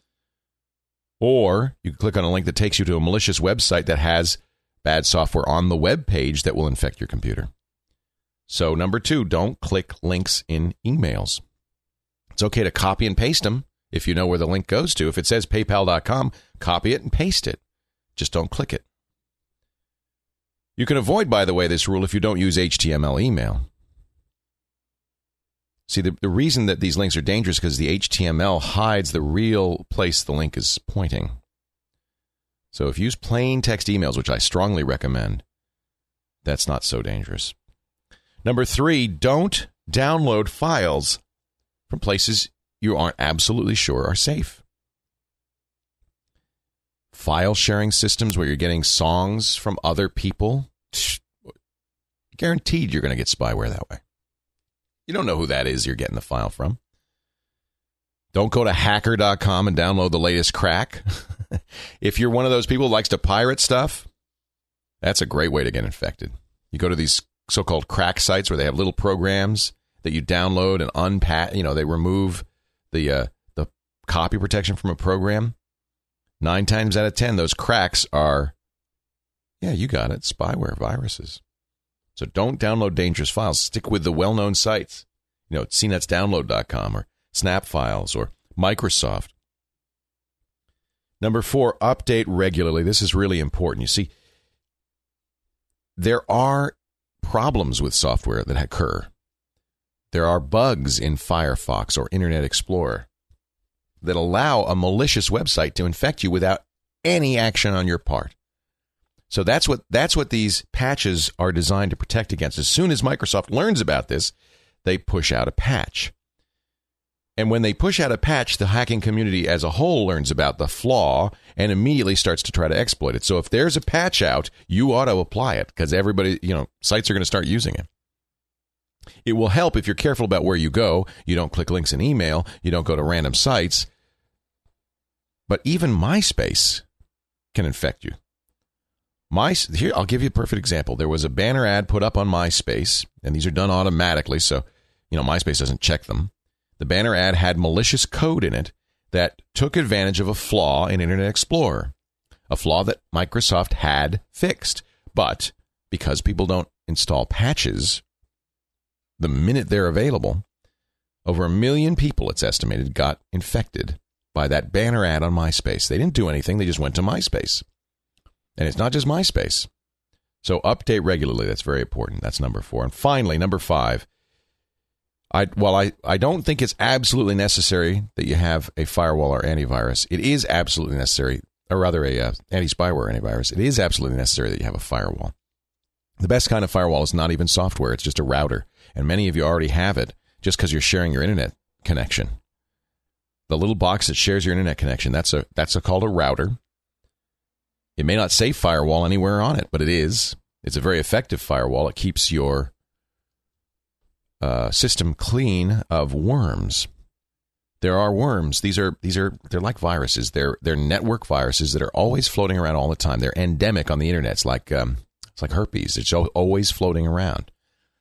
Or you can click on a link that takes you to a malicious website that has bad software on the web page that will infect your computer. So number two, don't click links in emails. It's okay to copy and paste them if you know where the link goes to. If it says PayPal dot com, copy it and paste it. Just don't click it. You can avoid, by the way, this rule if you don't use H T M L email. See, the, the reason that these links are dangerous is because the H T M L hides the real place the link is pointing. So if you use plain text emails, which I strongly recommend, that's not so dangerous. Number three, don't download files from places you aren't absolutely sure are safe. File sharing systems where you're getting songs from other people, guaranteed you're going to get spyware that way. You don't know who that is you're getting the file from. Don't go to hacker dot com and download the latest crack. If you're one of those people who likes to pirate stuff, that's a great way to get infected. You go to these so-called crack sites where they have little programs that you download and unpack. You know, they remove the uh, the copy protection from a program. Nine times out of ten, those cracks are, yeah, you got it, spyware, viruses. So don't download dangerous files. Stick with the well-known sites. You know, C nets download dot com or Snap Files or Microsoft. Number four, update regularly. This is really important. You see, there are problems with software that occur. There are bugs in Firefox or Internet Explorer that allow a malicious website to infect you without any action on your part. So that's what that's what these patches are designed to protect against. As soon as Microsoft learns about this, they push out a patch. And when they push out a patch, the hacking community as a whole learns about the flaw and immediately starts to try to exploit it. So if there's a patch out, you ought to apply it because everybody, you know, sites are going to start using it. It will help if you're careful about where you go. You don't click links in email. You don't go to random sites. But even MySpace can infect you. My, here, I'll give you a perfect example. There was a banner ad put up on MySpace, and these are done automatically, so you know MySpace doesn't check them. The banner ad had malicious code in it that took advantage of a flaw in Internet Explorer, a flaw that Microsoft had fixed. But because people don't install patches the minute they're available, over a million people, it's estimated, got infected by that banner ad on MySpace. They didn't do anything. They just went to MySpace. And it's not just MySpace. So update regularly. That's very important. That's number four. And finally, number five, I, while I, I don't think it's absolutely necessary that you have a firewall or antivirus, it is absolutely necessary, or rather a uh, anti-spyware antivirus, it is absolutely necessary that you have a firewall. The best kind of firewall is not even software. It's just a router. And many of you already have it just because you're sharing your internet connection. The little box that shares your internet connection, that's a that's a, called a router. It may not say firewall anywhere on it, but it is. It's a very effective firewall. It keeps your uh, system clean of worms. There are worms. These are these are they're like viruses. They're they're network viruses that are always floating around all the time. They're endemic on the internet. It's like um, it's like herpes. It's always floating around.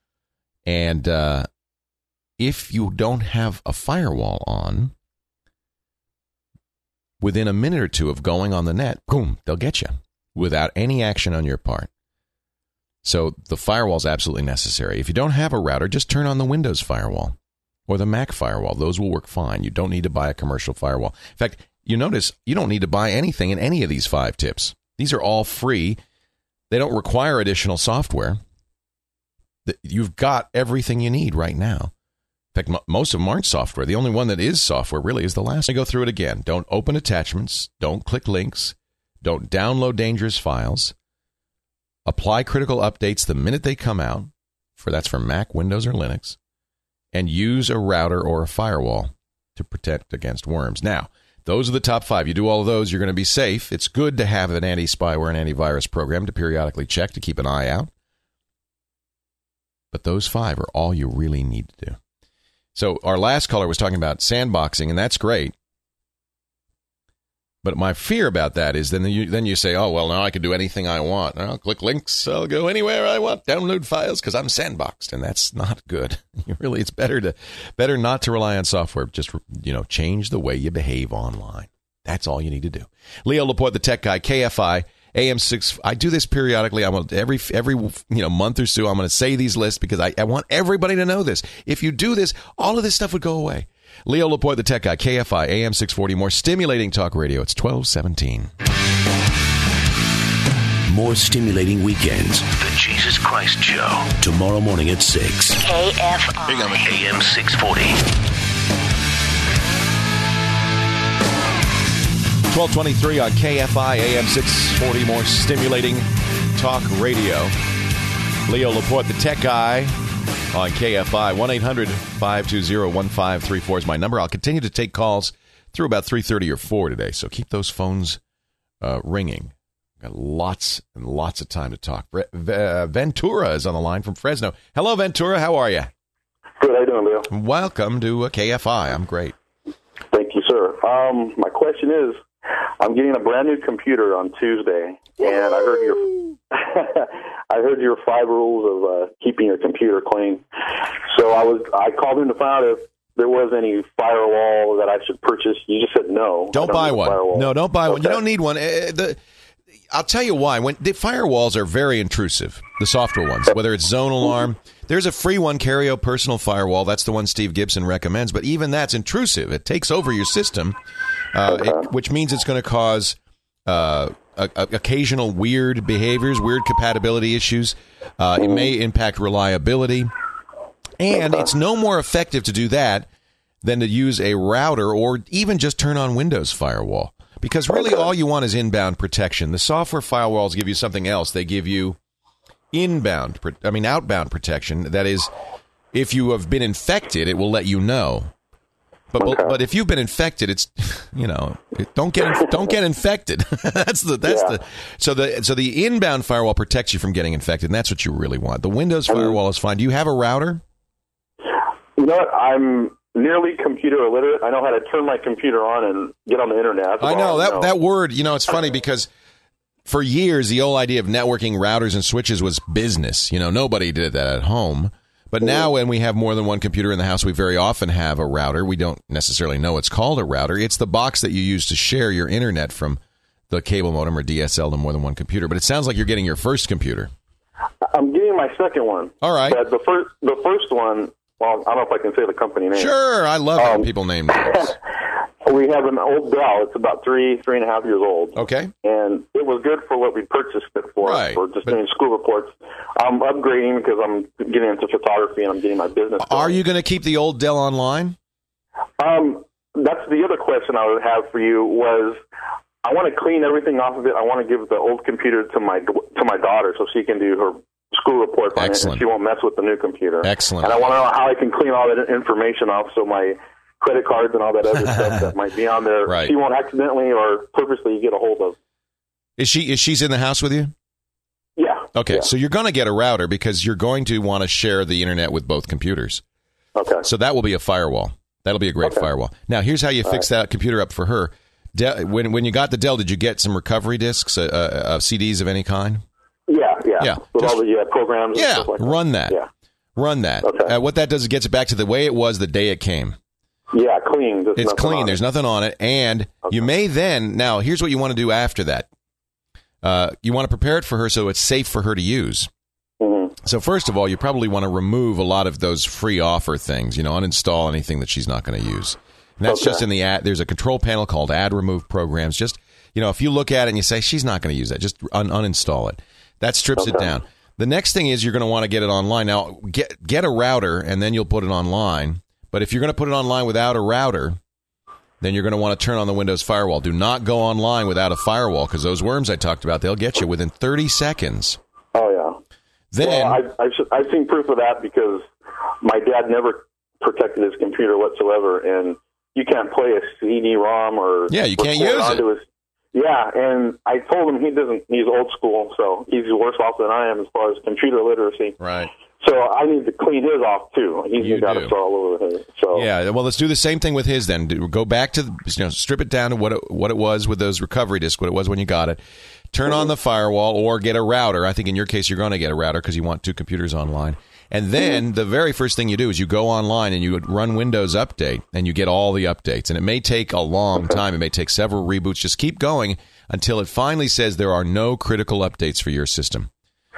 And uh, if you don't have a firewall on, within a minute or two of going on the net, boom, they'll get you without any action on your part. So the firewall is absolutely necessary. If you don't have a router, just turn on the Windows firewall or the Mac firewall. Those will work fine. You don't need to buy a commercial firewall. In fact, you notice you don't need to buy anything in any of these five tips. These are all free. They don't require additional software. You've got everything you need right now. In fact, m- most of them aren't software. The only one that is software really is the last. I go through it again. Don't open attachments. Don't click links. Don't download dangerous files. Apply critical updates the minute they come out. For that's for Mac, Windows, or Linux. And use a router or a firewall to protect against worms. Now, those are the top five. You do all of those, you're going to be safe. It's good to have an anti-spyware and antivirus program to periodically check to keep an eye out. But those five are all you really need to do. So our last caller was talking about sandboxing, and that's great. But my fear about that is then you then you say, oh, well, now I can do anything I want. I'll click links. I'll go anywhere I want. Download files because I'm sandboxed, and that's not good. You really, it's better to better not to rely on software. Just, you know, change the way you behave online. That's all you need to do. Leo Laporte, the tech guy, K F I, A M six. I do this periodically. I'm gonna, every every you know month or so. I'm going to say these lists because I, I want everybody to know this. If you do this, all of this stuff would go away. Leo Laporte, the tech guy, K F I, A M six forty. More stimulating talk radio. It's twelve seventeen. More stimulating weekends. The Jesus Christ Show. Tomorrow morning at six. K F I. A M six forty. twelve twenty-three on K F I, A M six forty. More stimulating talk radio. Leo Laporte, the tech guy, on K F I. one eight hundred five two zero one five three four is my number. I'll continue to take calls through about three thirty or four today, so keep those phones uh, ringing. Got lots and lots of time to talk. Ventura is on the line from Fresno. Hello, Ventura. How are you? Good. How you doing, Leo? Welcome to uh, K F I. I'm great. Thank you, sir. Um, my question is, I'm getting a brand new computer on Tuesday, and I heard your I heard your five rules of uh, keeping your computer clean. So I was I called in to find out if there was any firewall that I should purchase. You just said no. Don't, don't buy one. No, don't buy okay. one. You don't need one. Uh, the, I'll tell you why. When the firewalls are very intrusive, the software ones, whether it's Zone Alarm, there's a free one, Careo Personal Firewall. That's the one Steve Gibson recommends. But even that's intrusive. It takes over your system, uh, okay. it, which means it's going to cause uh, a, a, occasional weird behaviors, weird compatibility issues. Uh, mm-hmm. It may impact reliability. And okay. it's no more effective to do that than to use a router or even just turn on Windows Firewall. Because really all you want is inbound protection. The software firewalls give you something else. They give you inbound, I mean outbound protection. That is, if you have been infected, it will let you know. But okay. but if you've been infected, it's, you know, don't get don't get infected. that's the that's yeah. the so the so the inbound firewall protects you from getting infected, and that's what you really want. The Windows firewall is fine. Do you have a router? You know what? I'm nearly computer illiterate. I know how to turn my computer on and get on the internet. I know that know. that word. You know, it's funny because for years the old idea of networking routers and switches was business. You know, nobody did that at home. But now when we have more than one computer in the house, we very often have a router. We don't necessarily know it's called a router. It's the box that you use to share your internet from the cable modem or D S L to more than one computer. But it sounds like you're getting your first computer. I'm getting my second one. All right. But the first, the first one, well, I don't know if I can say the company name. Sure. I love um, it when people name names. We have an old Dell. It's about three, three and a half years old. Okay. And it was good for what we purchased it for, right. for just but, doing school reports. I'm upgrading because I'm getting into photography and I'm getting my business going. Are you going to keep the old Dell online? Um, that's the other question I would have for you was I want to clean everything off of it. I want to give the old computer to my to my daughter so she can do her school reports on Excellent. it and she won't mess with the new computer. Excellent. And I want to know how I can clean all that information off so my credit cards and all that other stuff that might be on there, right. she won't accidentally or purposely get a hold of. Is she is she's in the house with you? Yeah. Okay, yeah. so you're going to get a router because you're going to want to share the internet with both computers. Okay. So that will be a firewall. That'll be a great okay. firewall. Now, here's how you all fix right. that computer up for her. De- when when you got the Dell, did you get some recovery disks, uh, uh, C Ds of any kind? Yeah, yeah. Yeah. With Just, all the uh, programs and yeah, stuff like that. run that. Yeah. Run that. Okay. Uh, what that does is it gets it back to the way it was the day it came. Yeah, clean. There's it's clean. There's it. nothing on it. And okay. you may then, now, here's what you want to do after that. Uh, you want to prepare it for her so it's safe for her to use. Mm-hmm. So first of all, you probably want to remove a lot of those free offer things, you know, uninstall anything that she's not going to use. And that's okay. just in the ad. There's a control panel called Add Remove Programs. Just, you know, if you look at it and you say, she's not going to use that, just un- uninstall it. That strips okay. it down. The next thing is you're going to want to get it online. Now, get get a router, and then you'll put it online. But if you're going to put it online without a router, then you're going to want to turn on the Windows firewall. Do not go online without a firewall, because those worms I talked about, they'll get you within thirty seconds. Oh, yeah. Then, well, I've, I've, I've seen proof of that because my dad never protected his computer whatsoever, and you can't play a C D ROM or... Yeah, you can't use it. His, yeah, and I told him he doesn't, he's old school, so he's worse off than I am as far as computer literacy. Right. So I need to clean his off, too. He's You got do. to start all over his. So. Yeah, well, let's do the same thing with his then. Do- Go back to, the, you know, strip it down to what it, what it was with those recovery disks, what it was when you got it. Turn on the firewall or get a router. I think in your case, you're going to get a router because you want two computers online. And then the very first thing you do is you go online and you run Windows Update, and you get all the updates. And it may take a long time. It may take several reboots. Just keep going until it finally says there are no critical updates for your system.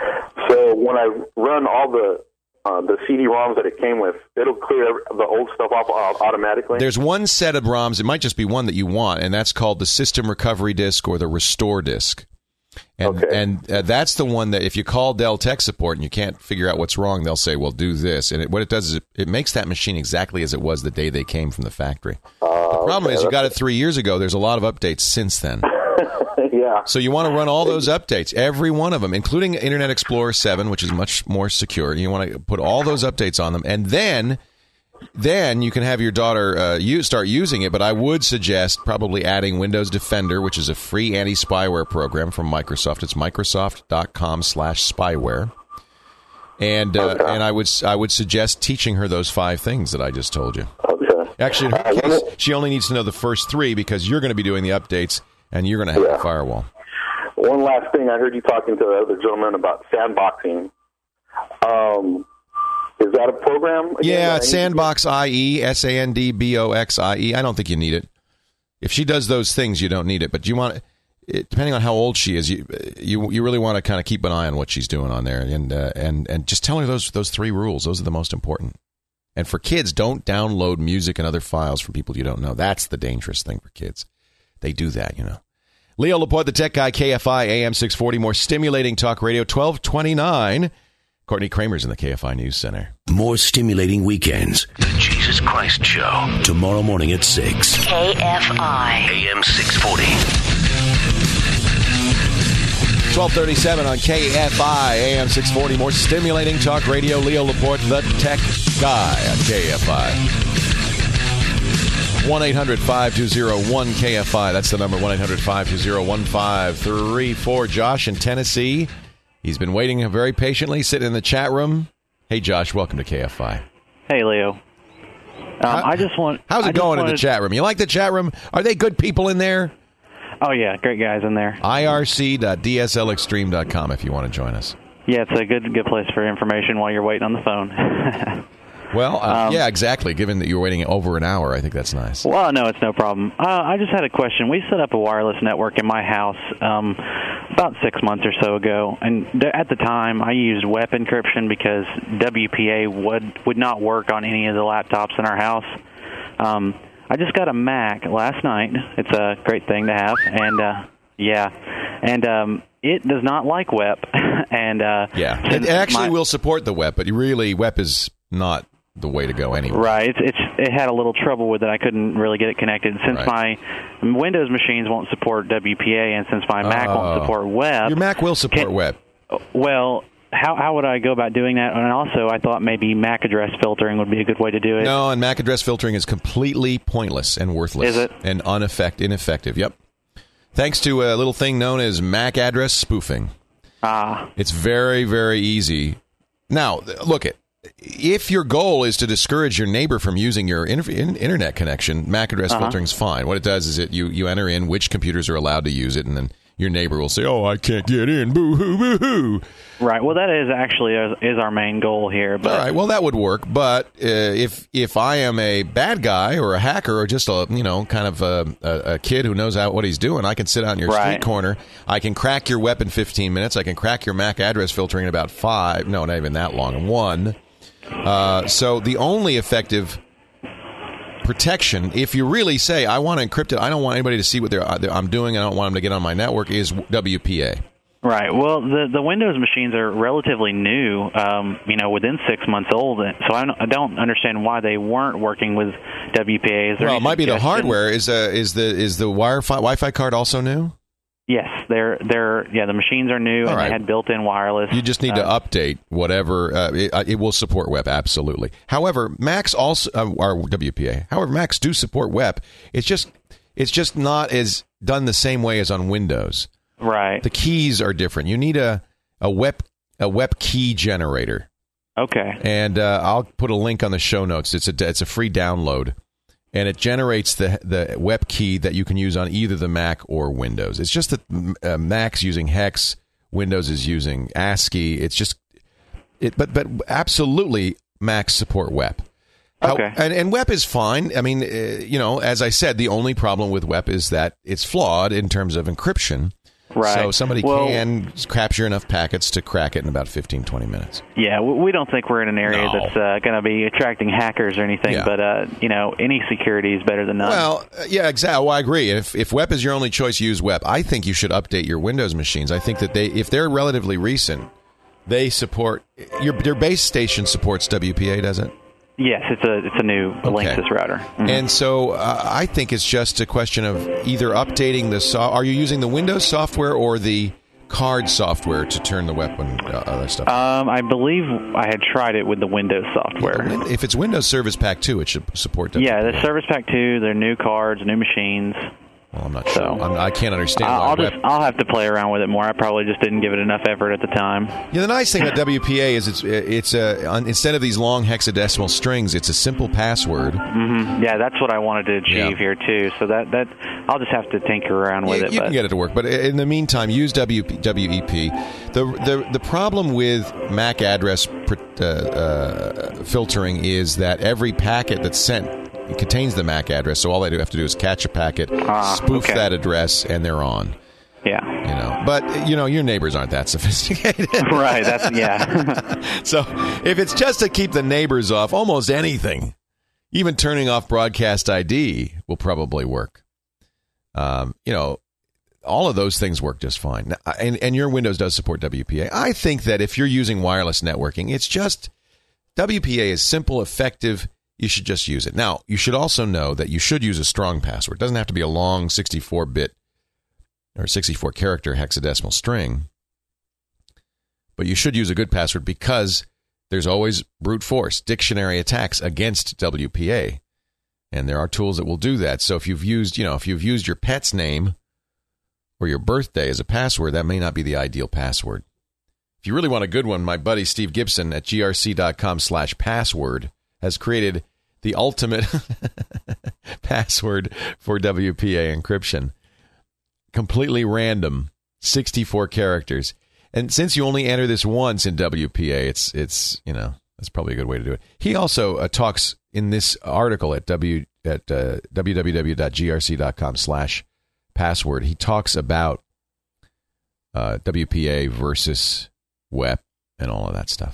So when I run all the uh, the C D ROMs that it came with, it'll clear the old stuff off uh, automatically? There's one set of ROMs. It might just be one that you want, and that's called the System Recovery Disk or the Restore Disk. And, Okay. and uh, that's the one that if you call Dell Tech Support and you can't figure out what's wrong, they'll say, well, do this. And it, what it does is it, it makes that machine exactly as it was the day they came from the factory. Uh, The problem okay, is you got it that's- three years ago. There's a lot of updates since then. Yeah. So you want to run all those updates, every one of them, including Internet Explorer seven, which is much more secure. You want to put all those updates on them, and then then you can have your daughter uh, use, start using it. But I would suggest probably adding Windows Defender, which is a free anti-spyware program from Microsoft. It's microsoft.com slash spyware. And uh, Okay. and I would I would suggest teaching her those five things that I just told you. Okay. Actually, in her Uh, let case, me- she only needs to know the first three because you're going to be doing the updates and you're going to have Yeah. a firewall. One last thing, I heard you talking to the other gentleman about sandboxing. Um, is that a program? again, Yeah, that I it's need to Sandbox I E, S A N D B O X I E. I don't think you need it. If she does those things, you don't need it. But you want, it, depending on how old she is, you you you really want to kind of keep an eye on what she's doing on there, and uh, and and just tell her those those three rules. Those are the most important. And for kids, don't download music and other files from people you don't know. That's the dangerous thing for kids. They do that, you know. Leo Laporte, the Tech Guy, K F I, A M six forty, more stimulating talk radio, twelve twenty-nine. Courtney Kramer's in the K F I News Center. More stimulating weekends. The Jesus Christ Show. Tomorrow morning at six. K F I. A M six forty. twelve thirty-seven on K F I, A M six forty. More stimulating talk radio. Leo Laporte, the Tech Guy on K F I. one eight hundred five two zero one K F I. That's the number, one eight hundred five two zero one five three four. Josh in Tennessee. He's been waiting very patiently, sitting in the chat room. Hey, Josh, welcome to K F I. Hey, Leo. Um, How- I just want. How's I it just going in wanted- the chat room? You like the chat room? Are they good people in there? Oh yeah, great guys in there. I R C dot D S L extreme dot com if you want to join us. Yeah, it's a good good place for information while you're waiting on the phone. Well, uh, Um, yeah, exactly. Given that you're waiting over an hour, I think that's nice. Well, no, it's no problem. Uh, I just had a question. We set up a wireless network in my house um, about six months or so ago, and th- at the time I used W E P encryption because W P A would would not work on any of the laptops in our house. Um, I just got a Mac last night. It's a great thing to have, and uh, yeah, and um, it does not like W E P. and uh, Yeah, it, since it actually my- will support the W E P, but really, W E P is not the way to go anyway. Right. It's, it's it had a little trouble with it. I couldn't really get it connected. Since Right. my Windows machines won't support W P A, and since my Mac Oh. won't support W E P, Your Mac will support can- W E P. well, how how would I go about doing that? And also, I thought maybe M A C address filtering would be a good way to do it. No, and M A C address filtering is completely pointless and worthless. Is it? And uneffect- ineffective. Yep. Thanks to a little thing known as M A C address spoofing. Ah. It's very, very easy. Now, look it. If your goal is to discourage your neighbor from using your in- in- internet connection, M A C address Uh-huh. filtering is fine. What it does is it you, you enter in which computers are allowed to use it, and then your neighbor will say, "Oh, I can't get in. Boo hoo, boo hoo." Right. Well, that is actually uh, is our main goal here. But All right. Well, that would work. But uh, if if I am a bad guy or a hacker or just a you know kind of a, a, a kid who knows out what he's doing, I can sit out in your Right. street corner. I can crack your W E P in fifteen minutes. I can crack your M A C address filtering in about five. No, not even that long. One. Uh, so the only effective protection, if you really say, I want to encrypt it, I don't want anybody to see what they're, I'm doing, I don't want them to get on my network, is W P A. Right. Well, the the Windows machines are relatively new, um, you know, within six months old. So I don't, I don't understand why they weren't working with W P A. Is there well, it might be the suggestion? hardware. Is uh, is the is the Wi-Fi Wi-Fi card also new? Yes, they're they're yeah. The machines are new, All and right. they had built-in wireless. You just need to uh, update whatever. Uh, it, uh, it will support W E P, absolutely. However, Macs also uh, or W P A. However, Macs do support W E P. It's just it's just not as done the same way as on Windows. Right. The keys are different. You need a a W E P a W E P key generator. Okay. And uh, I'll put a link on the show notes. It's a it's a free download, and it generates the the W E P key that you can use on either the Mac or Windows. It's just that uh, Mac's using hex, Windows is using ASCII. It's just it, but but absolutely Macs support W E P. How, Okay. and, and W E P is fine. I mean, uh, you know, as I said, the only problem with W E P is that it's flawed in terms of encryption. Right. So somebody Well- can capture enough packets to crack it in about fifteen, twenty minutes. Yeah, we we don't think we're in an area No. that's uh, going to be attracting hackers or anything, Yeah. but, uh, you know, any security is better than none. Well, uh, yeah, exactly. Well, I agree. If if W E P is your only choice, use W E P. I think you should update your Windows machines. I think that they, if they're relatively recent, they support your your base station supports W P A, does it? Yes, it's a it's a new Linksys router. Mhm. And so uh, I think it's just a question of either updating the so- are you using the Windows software or the card software to turn the W E P and uh, other stuff? Um, I believe I had tried it with the Windows software. If it's Windows Service Pack two, it should support W P A. Yeah, the Service Pack two, they're new cards, new machines. Well, I'm not sure. I'm, I can't understand I'll, why I'll W E just P. I'll have to play around with it more. I probably just didn't give it enough effort at the time. Yeah, the nice thing about W P A is it's it's a on, instead of these long hexadecimal strings, it's a simple password. hmm Yeah, that's what I wanted to achieve Yeah. here too. So that that I'll just have to tinker around with you, it. you but can get it to work, but in the meantime, use W P, W E P. The, the the problem with Mac address pr- uh, uh, filtering is that every packet that's sent contains the Mac address, so all they do have to do is catch a packet, Ah, spoof okay. that address, and they're on. Yeah. You know, but you know your neighbors aren't that sophisticated, Right, that's yeah. So if it's just to keep the neighbors off, almost anything, even turning off broadcast I D will probably work. Um, you know, all of those things work just fine. Now, and, and your Windows does support W P A. I think that if you're using wireless networking, it's just W P A is simple, effective. You should just use it. Now, you should also know that you should use a strong password. It doesn't have to be a long sixty-four bit or sixty-four character hexadecimal string. But you should use a good password because there's always brute force, dictionary attacks against W P A. And there are tools that will do that. So if you've used, you know, if you've used your pet's name or your birthday as a password, that may not be the ideal password. If you really want a good one, my buddy Steve Gibson at grc.com slash password has created the ultimate password for W P A encryption. Completely random, sixty-four characters. And since you only enter this once in W P A, it's, it's you know, that's probably a good way to do it. He also uh, talks in this article at w at uh, www.grc.com slash password. He talks about uh, W P A versus W E P and all of that stuff.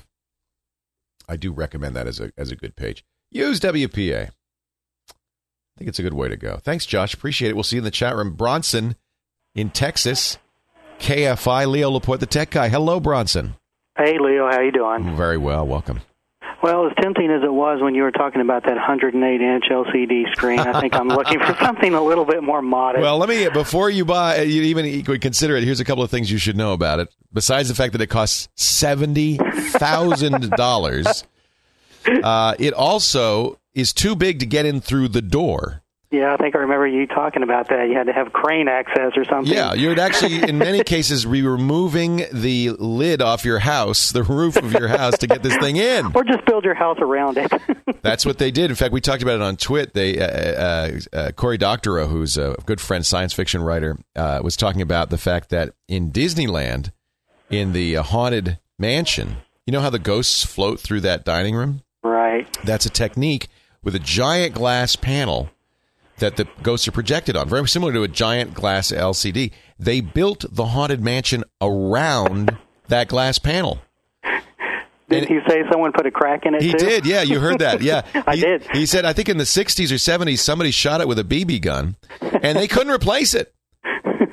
I do recommend that as a as a good page. Use W P A. I think it's a good way to go. Thanks, Josh. Appreciate it. We'll see you in the chat room. Bronson in Texas. K F I, Leo Laporte, the tech guy. Hello, Bronson. Hey, Leo. How you doing? Very well. Welcome. Well, as tempting as it was when you were talking about that one hundred eight inch L C D screen, I think I'm looking for something a little bit more modest. Well, let me, before you buy, you even consider it, here's a couple of things you should know about it. Besides the fact that it costs seventy thousand dollars, uh, it also is too big to get in through the door. Yeah, I think I remember you talking about that. You had to have crane access or something. Yeah, you would actually, in many cases, be removing the lid off your house, the roof of your house, to get this thing in. Or just build your house around it. That's what they did. In fact, we talked about it on Twit. They, uh, uh, uh, Cory Doctorow, who's a good friend, science fiction writer, uh, was talking about the fact that in Disneyland, in the uh, Haunted Mansion, you know how the ghosts float through that dining room? Right. That's a technique with a giant glass panel that the ghosts are projected on, very similar to a giant glass L C D. They built the Haunted Mansion around that glass panel. Didn't he say someone put a crack in it, He too? did, yeah, you heard that, yeah. I he, did. He said, I think in the sixties or seventies, somebody shot it with a B B gun, and they couldn't replace it.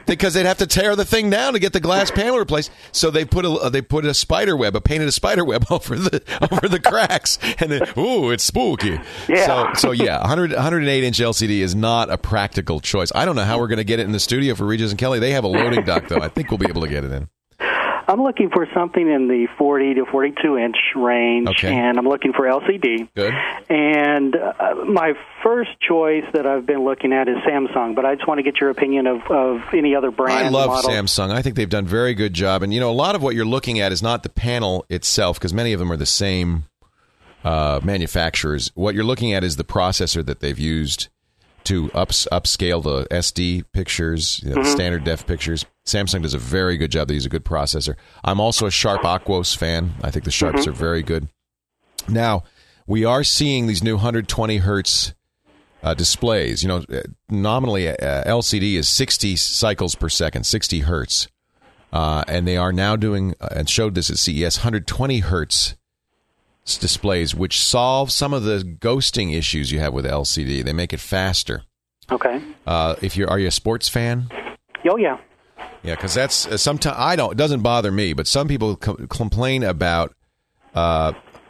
because they'd have to tear the thing down to get the glass panel replaced. So they put a they put a spider web, a painted a spider web over the over the cracks, and then ooh, it's spooky. Yeah. So so yeah, one hundred, one oh eight inch L C D is not a practical choice. I don't know how we're going to get it in the studio for Regis and Kelly. They have a loading dock though. I think we'll be able to get it in. I'm looking for something in the forty to forty-two inch range, Okay. and I'm looking for L C D. Good. And uh, my first choice that I've been looking at is Samsung, but I just want to get your opinion of, of any other brand. I love model. Samsung. I think they've done a very good job. And, you know, a lot of what you're looking at is not the panel itself, because many of them are the same uh, manufacturers. What you're looking at is the processor that they've used to ups, upscale the S D pictures, you know, Mm-hmm. the standard def pictures. Samsung does a very good job. They use a good processor. I'm also a Sharp Aquos fan. I think the Sharps Mm-hmm. are very good. Now, we are seeing these new one hundred twenty hertz uh, displays. You know, nominally uh, L C D is sixty cycles per second, sixty hertz. Uh, and they are now doing, uh, and showed this at C E S, one hundred twenty hertz displays, which solve some of the ghosting issues you have with L C D. They make it faster. Okay. Uh, if you're, are you a sports fan? Oh, yeah. Yeah, because that's uh, sometimes I don't. It doesn't bother me, but some people com- complain about uh,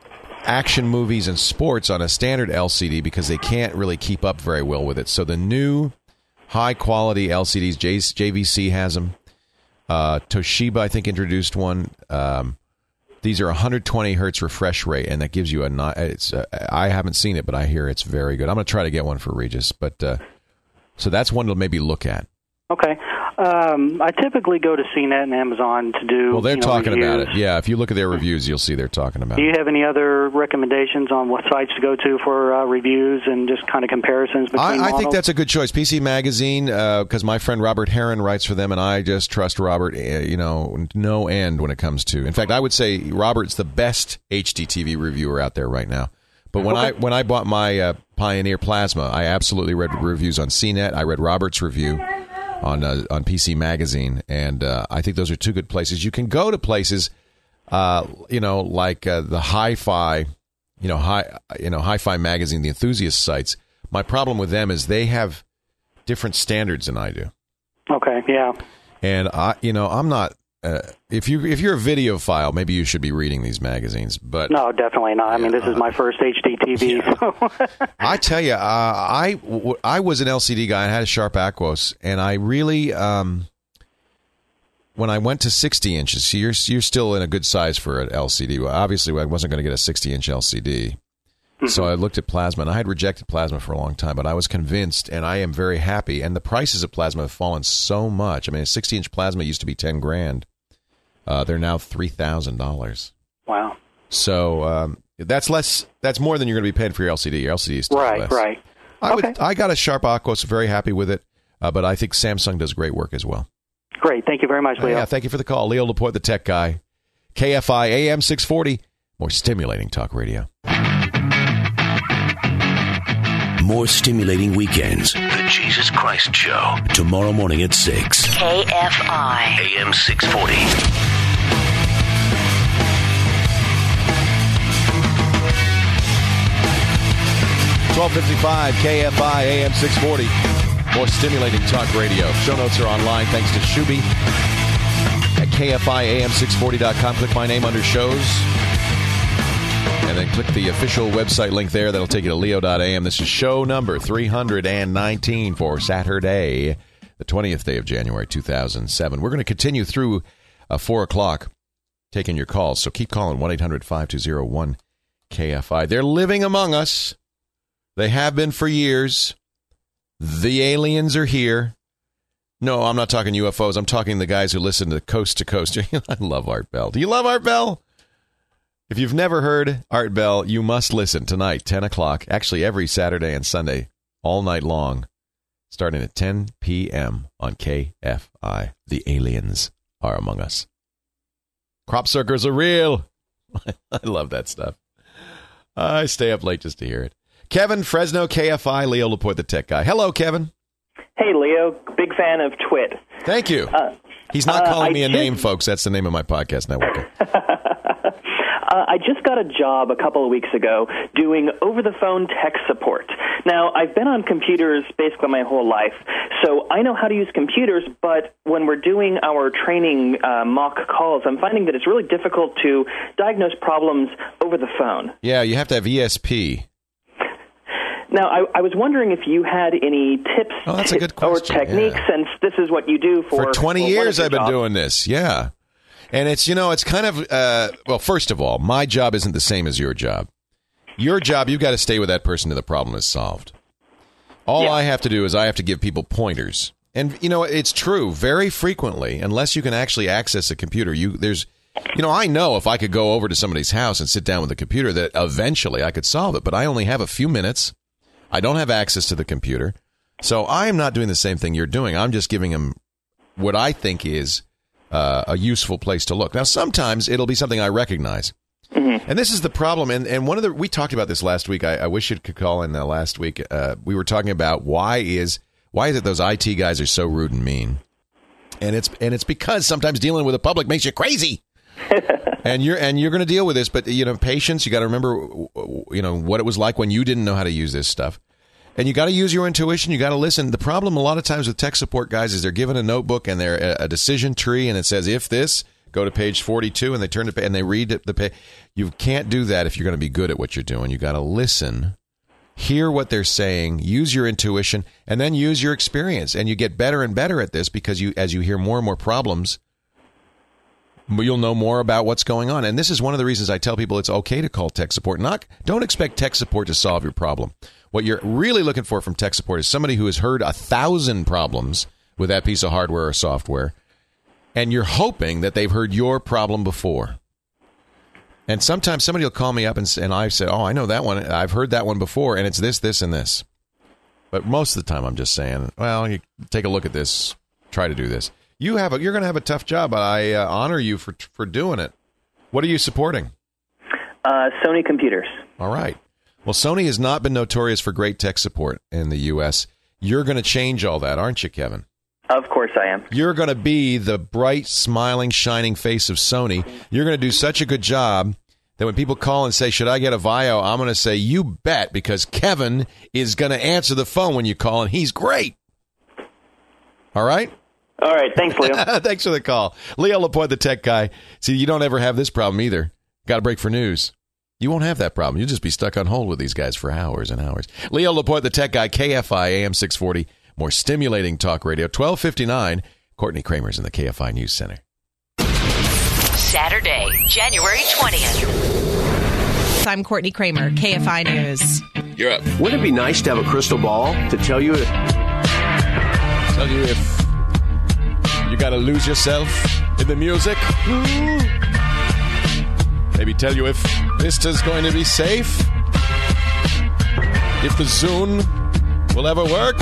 action movies and sports on a standard L C D because they can't really keep up very well with it. So the new high quality L C Ds, J- JVC has them. Uh, Toshiba, I think, introduced one. Um, these are one hundred twenty hertz refresh rate, and that gives you a. Ni- it's. Uh, I haven't seen it, but I hear it's very good. I'm going to try to get one for Regis, but uh, so that's one to maybe look at. Okay. Um, I typically go to C net and Amazon to do. Well, they're you know, talking reviews. about it. Yeah, if you look at their reviews, you'll see they're talking about Do it. you have any other recommendations on what sites to go to for uh, reviews and just kind of comparisons between I, I models? think that's a good choice. P C Magazine, because uh, my friend Robert Heron writes for them, and I just trust Robert, uh, you know, no end when it comes to. In fact, I would say Robert's the best H D T V reviewer out there right now. But when Okay. I when I bought my uh, Pioneer Plasma, I absolutely read reviews on C net. I read Robert's review on uh, on P C Magazine, and uh, I think those are two good places. You can go to places, uh, you know, like uh, the Hi-Fi, you know, hi, you know, Hi-Fi Magazine, the enthusiast sites. My problem with them is they have different standards than I do. Okay, yeah. And I, you know, I'm not. Uh, if you if you're a videophile, maybe you should be reading these magazines. But No, definitely not. I mean, this is my first H D T V. So. I tell you, uh, I w- I was an L C D guy and had a Sharp Aquos, and I really, um, when I went to sixty inches, so you're you're still in a good size for an L C D. Well, obviously, I wasn't going to get a sixty inch L C D, mm-hmm. so I looked at plasma, and I had rejected plasma for a long time, but I was convinced, and I am very happy. And the prices of plasma have fallen so much. I mean, a sixty inch plasma used to be ten grand. Uh, they're now three thousand dollars. Wow. So um, that's less. That's more than you're going to be paying for your L C D. Your L C D is still Right, less. right. I Okay. would. I got a Sharp Aquos. Very happy with it. Uh, but I think Samsung does great work as well. Great. Thank you very much, Leo. Uh, yeah. Thank you for the call, Leo Laporte, the tech guy. K F I A M six forty. More stimulating talk radio. More stimulating weekends. The Jesus Christ Show. Tomorrow morning at six. K F I. A M six forty. twelve fifty-five K F I A M six forty. More stimulating talk radio. Show notes are online thanks to Shuby at K F I A M six forty dot com. Click my name under shows. And then click the official website link there. That'll take you to leo dot a m. This is show number three hundred nineteen for Saturday, the twentieth day of January, two thousand seven. We're going to continue through uh, four o'clock taking your calls. So keep calling one eight hundred five two zero one K F I. They're living among us. They have been for years. The aliens are here. No, I'm not talking U F Os. I'm talking the guys who listen to Coast to Coast. I love Art Bell. Do you love Art Bell? If you've never heard Art Bell, you must listen tonight, ten o'clock. Actually, every Saturday and Sunday, all night long, starting at ten p.m. on K F I. The aliens are among us. Crop circles are real. I love that stuff. I stay up late just to hear it. Kevin, Fresno, K F I, Leo Laporte, the tech guy. Hello, Kevin. Hey, Leo. Big fan of Twit. Thank you. Uh, He's not uh, calling I me a just... name, folks. That's the name of my podcast network. Uh, I just got a job a couple of weeks ago doing over-the-phone tech support. Now, I've been on computers basically my whole life, so I know how to use computers, but when we're doing our training uh, mock calls, I'm finding that it's really difficult to diagnose problems over the phone. Yeah, you have to have E S P. Now, I, I was wondering if you had any tips oh, that's a good question. or techniques, yeah. since this is what you do for... For twenty years I've been jobs. doing this, yeah. And it's, you know, it's kind of, uh, well, first of all, my job isn't the same as your job. Your job, you've got to stay with that person till the problem is solved. All yeah. I have to do is I have to give people pointers. And, you know, it's true, very frequently, unless you can actually access a computer, you there's... You know, I know if I could go over to somebody's house and sit down with a computer that eventually I could solve it, but I only have a few minutes. I don't have access to the computer. So I am not doing the same thing you're doing. I'm just giving them what I think is uh, a useful place to look. Now, sometimes it'll be something I recognize. Mm-hmm. And this is the problem. And, and one of the, we talked about this last week. I, I wish you could call in uh, last week. Uh, we were talking about why is, why is it those I T guys are so rude and mean? And it's, and it's because sometimes dealing with the public makes you crazy. and you're and you're going to deal with this, but you know, patience. You got to remember, you know, what it was like when you didn't know how to use this stuff, and you got to use your intuition. You got to listen. The problem a lot of times with tech support guys is they're given a notebook and they're a decision tree, and it says if this, go to page forty-two, and they turn to and they read the page. You can't do that if you're going to be good at what you're doing. You got to listen, hear what they're saying, use your intuition, and then use your experience. And you get better and better at this because you, as you hear more and more problems, you'll know more about what's going on. And this is one of the reasons I tell people it's okay to call tech support. Not, don't expect tech support to solve your problem. What you're really looking for from tech support is somebody who has heard a thousand problems with that piece of hardware or software, and you're hoping that they've heard your problem before. And sometimes somebody will call me up and, and I say, oh, I know that one. I've heard that one before, and it's this, this, and this. But most of the time I'm just saying, well, you take a look at this, try to do this. You have a, you're going to have a tough job, but I uh, honor you for for doing it. What are you supporting? Uh, Sony computers. All right. Well, Sony has not been notorious for great tech support in the U S. You're going to change all that, aren't you, Kevin? Of course I am. You're going to be the bright, smiling, shining face of Sony. You're going to do such a good job that when people call and say, should I get a Vaio, I'm going to say, you bet, because Kevin is going to answer the phone when you call, and he's great. All right? All right. Thanks, Leo. Thanks for the call. Leo Laporte, the tech guy. See, you don't ever have this problem either. Got to break for news. You won't have that problem. You'll just be stuck on hold with these guys for hours and hours. Leo Laporte, the tech guy, K F I, A M six forty. More stimulating talk radio. twelve fifty-nine. Courtney Kramer's in the K F I News Center. Saturday, January twentieth. I'm Courtney Kramer, K F I News. You're up. Wouldn't it be nice to have a crystal ball to tell you if... Tell you if... You gotta lose yourself in the music. Maybe tell you if Vista's going to be safe. If the Zune will ever work.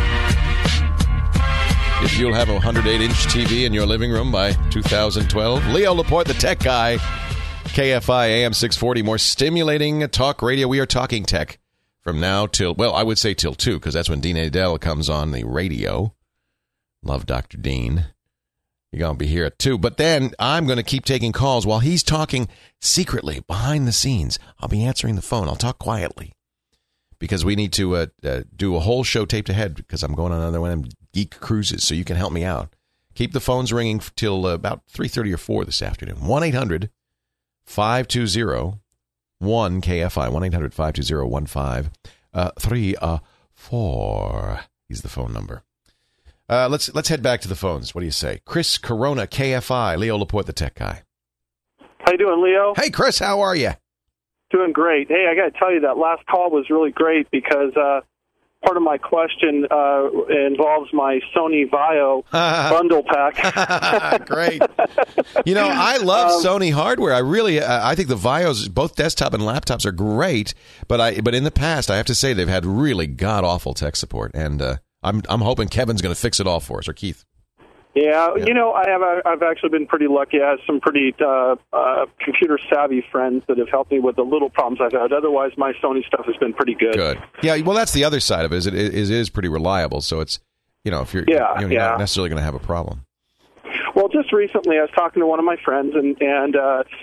If you'll have a one hundred eight inch T V in your living room by two thousand twelve. Leo Laporte, the tech guy. K F I A M six forty. More stimulating talk radio. We are talking tech from now till, well, I would say till two, because that's when Dean Adele comes on the radio. Love Doctor Dean. You're going to be here at two. But then I'm going to keep taking calls while he's talking secretly behind the scenes. I'll be answering the phone. I'll talk quietly because we need to uh, uh, do a whole show taped ahead because I'm going on another one of them geek cruises, so you can help me out. Keep the phones ringing till uh, about three thirty or four this afternoon. one eight hundred five two zero one K F I. one eight hundred five two zero one five three four. He's the phone number. Uh, let's let's head back to the phones. What do you say? Chris Corona, K F I, Leo Laporte, the tech guy. How you doing, Leo? Hey, Chris, how are you? Doing great. Hey, I got to tell you, that last call was really great because uh, part of my question uh, involves my Sony Vaio bundle pack. Great. You know, I love um, Sony hardware. I really, uh, I think the Vaios, both desktop and laptops, are great. But I, but in the past, I have to say they've had really god awful tech support, and uh, I'm I'm hoping Kevin's going to fix it all for us, or Keith. Yeah, Yeah. you know, I have I've actually been pretty lucky. I have some pretty uh, uh, computer savvy friends that have helped me with the little problems I've had. Otherwise, my Sony stuff has been pretty good. Good. Yeah. Well, that's the other side of it. Is it is, it is pretty reliable. So it's, you know, if you're Yeah, you're yeah. not necessarily going to have a problem. Well, just recently, I was talking to one of my friends, and and uh,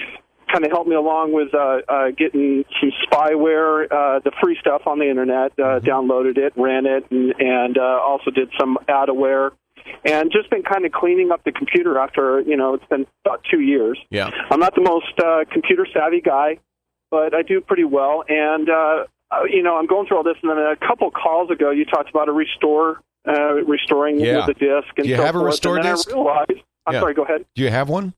kind of helped me along with uh, uh, getting some spyware, uh, the free stuff on the internet, uh, downloaded it, ran it, and, and uh, also did some adware. And just been kind of cleaning up the computer after, you know, it's been about two years. Yeah. I'm not the most uh, computer-savvy guy, but I do pretty well. And, uh, you know, I'm going through all this, and then a couple calls ago, you talked about a restore, uh, restoring Yeah. with the disk. And Do you so have a forth. restore and then disk? I realized, I'm Yeah. sorry, go ahead. Do you have one?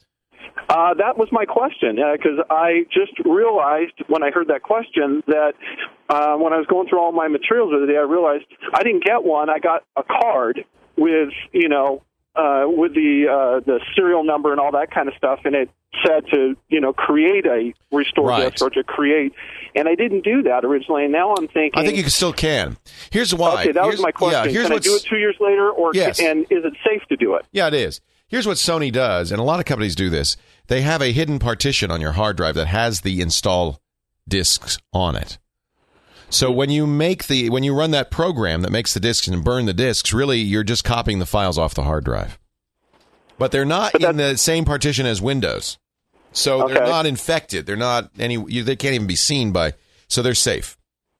Uh, that was my question, because uh, I just realized when I heard that question that uh, when I was going through all my materials the other day, I realized I didn't get one. I got a card with, you know, uh, with the uh, the serial number and all that kind of stuff, and it said to, you know, create a restore Right. disk or to create, and I didn't do that originally. And now I'm thinking, I think you still can. Here's why. okay, that here's, was my question. Yeah, here's Can I what's- do it two years later, or Yes. and is it safe to do it? Yeah, it is. Here's what Sony does, and a lot of companies do this. They have a hidden partition on your hard drive that has the install disks on it. So when you make the when you run that program that makes the disks and burn the disks, really you're just copying the files off the hard drive. But they're not in the same partition as Windows. So they're Okay. not infected. They're not any you, they can't even be seen by so they're safe.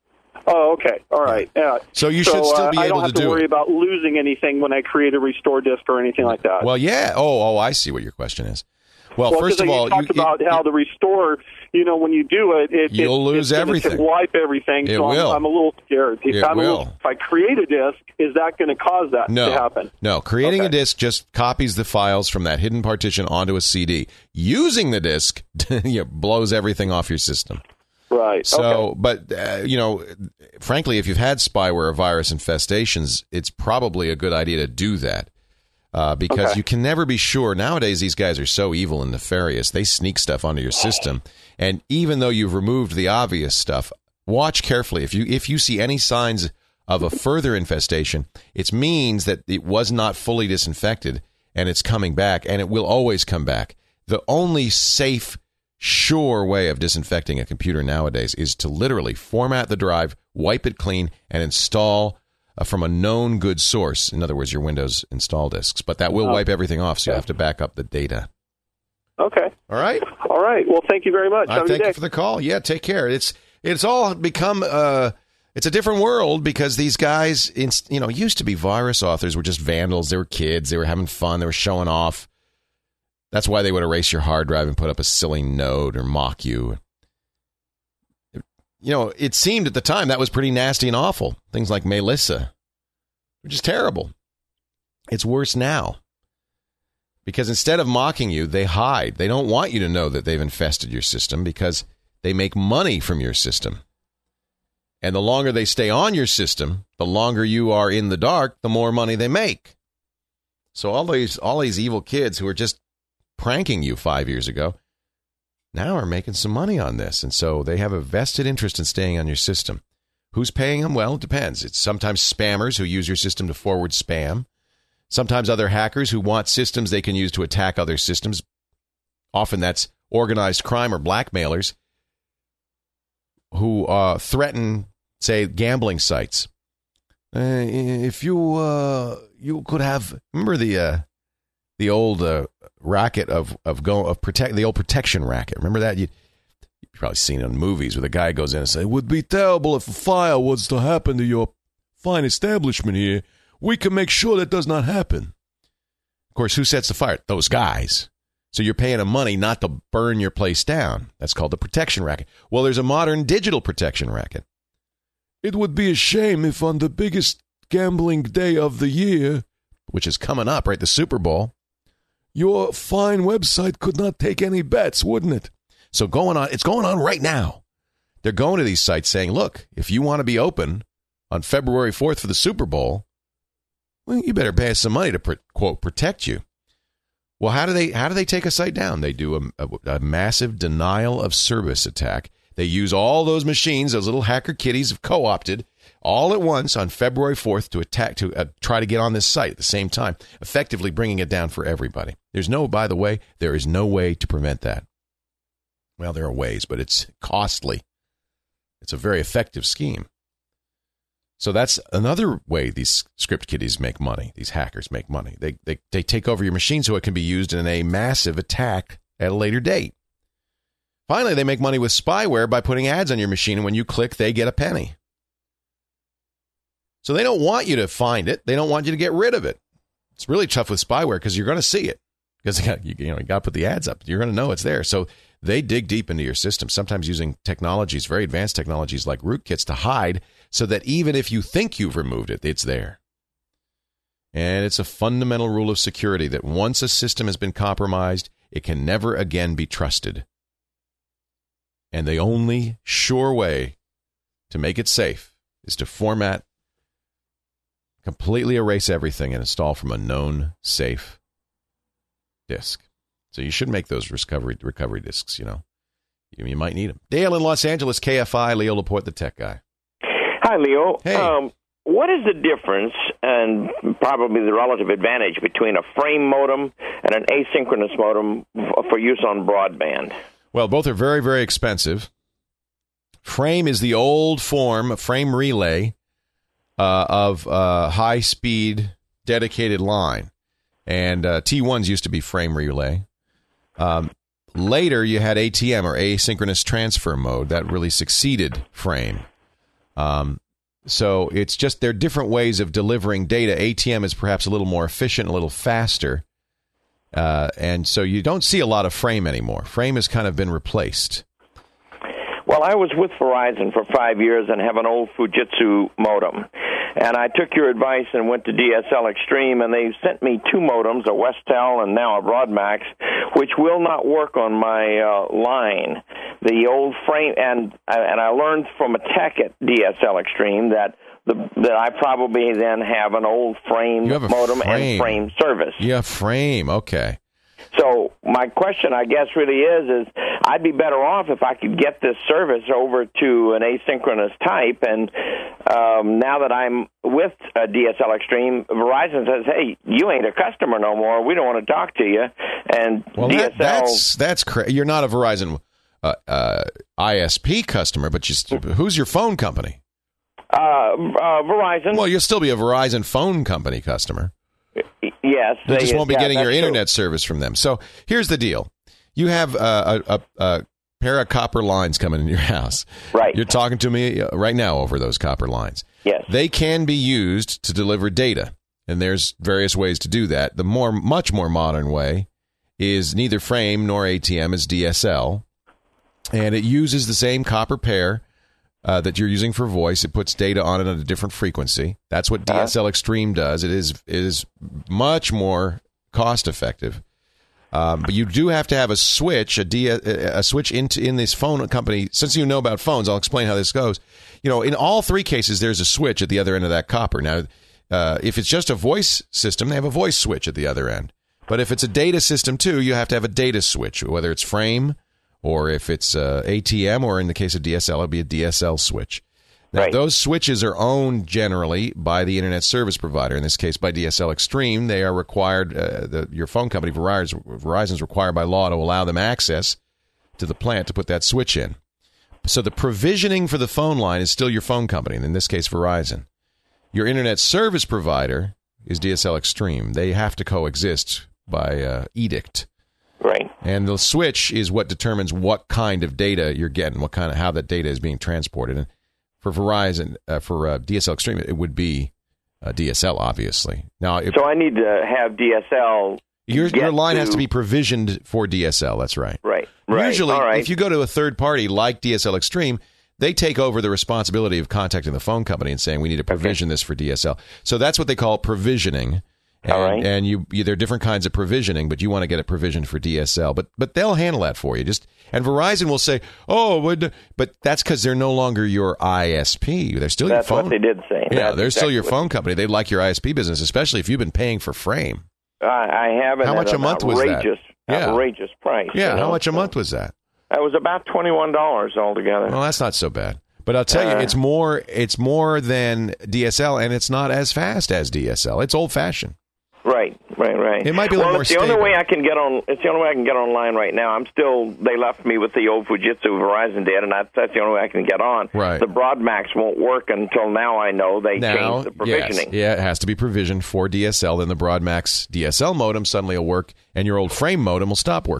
Oh, okay. All right. Yeah. So you should still uh, be I able don't have to to do worry it. about losing anything when I create a restore disk or anything like that. Well, yeah. Oh, oh, I see what your question is. Well, Well, first 'cause of all, you talked you- about how the restore, you know, when you do it, it You'll it, lose it's gonna everything. wipe everything. It so will. I'm, I'm a little scared. It I'm a little- will. if I create a disk, is that going to cause that No, to happen? no. Creating a disk just copies the files from that hidden partition onto a C D. Using the disk you know, blows everything off your system. Right. So, okay. but uh, you know, frankly, if you've had spyware or virus infestations, it's probably a good idea to do that uh, because Okay. you can never be sure. Nowadays, these guys are so evil and nefarious; they sneak stuff onto your system, and even though you've removed the obvious stuff, watch carefully. If you if you see any signs of a further infestation, it means that it was not fully disinfected and it's coming back, and it will always come back. The only safe, sure way of disinfecting a computer nowadays is to literally format the drive, wipe it clean, and install uh, from a known good source. In other words, your Windows install disks. But that will Oh. wipe everything off, so you have to back up the data. Okay. All right. All right. Well, thank you very much. I Have a good thank day. you for the call. Yeah, take care. It's it's all become uh, it's a different world because these guys, in, you know, used to be virus authors were just vandals. They were kids. They were having fun. They were showing off. That's why they would erase your hard drive and put up a silly note or mock you. You know, it seemed at the time that was pretty nasty and awful. Things like Melissa, which is terrible. It's worse now. Because instead of mocking you, they hide. They don't want you to know that they've infested your system because they make money from your system. And the longer they stay on your system, the longer you are in the dark, the more money they make. So all these all these evil kids who are just pranking you five years ago now are making some money on this. And so they have a vested interest in staying on your system. Who's paying them? Well, it depends. It's sometimes spammers who use your system to forward spam. Sometimes other hackers who want systems they can use to attack other systems. Often that's organized crime or blackmailers who uh, threaten, say, gambling sites. Uh, if you uh, you could have, remember the uh, the old uh, racket of of go of protect the old protection racket. Remember that? You, you've probably seen it in movies where the guy goes in and says, "It would be terrible if a fire was to happen to your fine establishment here. We can make sure that does not happen." Of course, who sets the fire? Those guys. So you're paying them money not to burn your place down. That's called the protection racket. Well, there's a modern digital protection racket. It would be a shame if on the biggest gambling day of the year, which is coming up, right, the Super Bowl, your fine website could not take any bets, wouldn't it? So going on, it's going on right now. They're going to these sites saying, look, if you want to be open on February fourth for the Super Bowl, well, you better pay us some money to, quote, protect you. Well, how do they how do they take a site down? They do a, a, a massive denial of service attack. They use all those machines, those little hacker kitties have co-opted, all at once on February fourth to attack, to uh, try to get on this site at the same time, effectively bringing it down for everybody. There's no, by the way, there is no way to prevent that. Well, there are ways, but it's costly. It's a very effective scheme. So that's another way these script kiddies make money. These hackers make money. They, they they take over your machine so it can be used in a massive attack at a later date. Finally, they make money with spyware by putting ads on your machine, and when you click, they get a penny. So they don't want you to find it. They don't want you to get rid of it. It's really tough with spyware because you're going to see it. Because you, you know, you got to put the ads up. You're going to know it's there. So they dig deep into your system, sometimes using technologies, very advanced technologies like rootkits to hide so that even if you think you've removed it, it's there. And it's a fundamental rule of security that once a system has been compromised, it can never again be trusted. And the only sure way to make it safe is to format, completely erase everything, and install from a known safe disk. So you should make those recovery recovery disks, you know. You, you might need them. Dale in Los Angeles, K F I, Leo Laporte, the tech guy. Hi, Leo. Hey. Um, what is the difference and probably the relative advantage between a frame modem and an asynchronous modem for use on broadband? Well, both are very, very expensive. Frame is the old form, frame relay, uh, of uh, high-speed dedicated line. And uh, T ones used to be frame relay. Um, later, you had A T M, or asynchronous transfer mode. That really succeeded frame. Um, so it's just, there are different ways of delivering data. A T M is perhaps a little more efficient, a little faster. Uh, and so you don't see a lot of frame anymore. Frame has kind of been replaced. Well, I was with Verizon for five years and have an old Fujitsu modem. And I took your advice and went to D S L Extreme, and they sent me two modems, a Westel and now a Broadmax, which will not work on my uh, line. The old frame, and and I learned from a tech at D S L Extreme that the, that I probably then have an old frame modem frame. and frame service. Yeah, frame. Okay. So my question, I guess, really is, is I'd be better off if I could get this service over to an asynchronous type. And um, now that I'm with uh, D S L Extreme, Verizon says, hey, you ain't a customer no more. We don't want to talk to you. And well, D S L... That, that's, that's cra- You're not a Verizon uh, uh, I S P customer, but you st- who's your phone company? Uh, uh, Verizon. Well, you'll still be a Verizon phone company customer. Yes. You just won't be yeah, getting your true. internet service from them. So here's the deal. You have uh, a, a, a pair of copper lines coming in your house. Right. You're talking to me right now over those copper lines. Yes. They can be used to deliver data, and there's various ways to do that. The more, much more modern way is neither frame nor A T M, is D S L, and it uses the same copper pair Uh, that you're using for voice. It puts data on it at a different frequency. That's what D S L uh-huh. Extreme does. It is it is much more cost effective. Um, but you do have to have a switch, a, D, a, a switch into in this phone company. Since you know about phones, I'll explain how this goes. You know, in all three cases, there's a switch at the other end of that copper. Now, uh, if it's just a voice system, they have a voice switch at the other end. But if it's a data system too, you have to have a data switch, whether it's frame or if it's uh, A T M, or in the case of D S L, it'll be a D S L switch. Now, right. Those switches are owned generally by the internet service provider. In this case, by D S L Extreme, they are required. Uh, the, your phone company, Verizon, Verizon's required by law to allow them access to the plant to put that switch in. So the provisioning for the phone line is still your phone company, and in this case, Verizon. Your internet service provider is D S L Extreme. They have to coexist by uh, edict. Right. And the switch is what determines what kind of data you're getting, what kind of how that data is being transported. And for Verizon, uh, for uh, D S L Extreme, it would be uh, D S L, obviously. Now, it, so I need to have D S L. Your your line to... has to be provisioned for D S L. That's right. Right. Right. Usually, All right. if you go to a third party like D S L Extreme, they take over the responsibility of contacting the phone company and saying, we need to provision okay. this for D S L. So that's what they call provisioning. And, All right. and you, you, there are different kinds of provisioning, but you want to get it provisioned for D S L. But but they'll handle that for you. Just and Verizon will say, oh, would, but that's because they're no longer your I S P. They're still that's your phone. That's what they did say. Yeah, that's they're exactly still your phone company. They like your I S P business, especially if you've been paying for frame. I, I haven't. How much a month was that? Yeah. Outrageous price. Yeah, you know? How much a month was that? It was about twenty-one dollars altogether. Well, that's not so bad. But I'll tell uh, you, it's more. It's more than D S L, and it's not as fast as D S L. It's old fashioned. Right, right, right. It might be a well, little more it's the stable. only way I can get on. It's the only way I can get online right now. I'm still. They left me with the old Fujitsu Verizon did, and that's, that's the only way I can get on. Right. The Broadmax won't work until now. I know they now, changed the provisioning. Yes. Yeah, it has to be provisioned for D S L. Then the Broadmax D S L modem suddenly will work, and your old frame modem will stop working.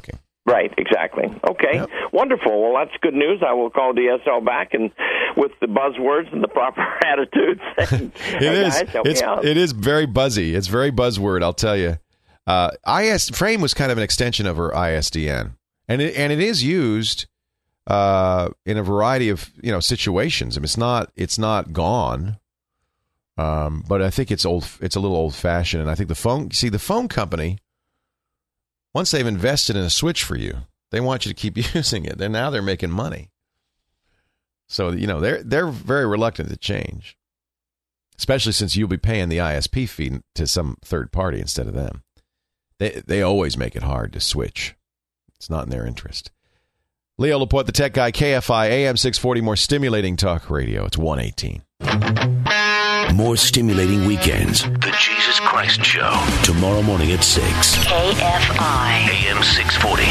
Right, exactly. Okay, yep. Wonderful. Well, that's good news. I will call D S L back and with the buzzwords and the proper attitudes. And, it is. Guys, help it's, me out. It is very buzzy. It's very buzzword, I'll tell you. Uh, I S Frame was kind of an extension of our I S D N, and it, and it is used uh, in a variety of you know situations. I mean, it's not it's not gone, um, but I think it's old. It's a little old fashioned, and I think the phone. See, the phone company, once they've invested in a switch for you, they want you to keep using it. Then now they're making money, so you know they're they're very reluctant to change, especially since you'll be paying the I S P fee to some third party instead of them. They they always make it hard to switch. It's not in their interest. Leo Laporte, the tech guy, K F I, A M six forty, more stimulating talk radio. It's one eighteen. More stimulating weekends. The Jesus Christ Show. Tomorrow morning at six. K F I. A M six forty.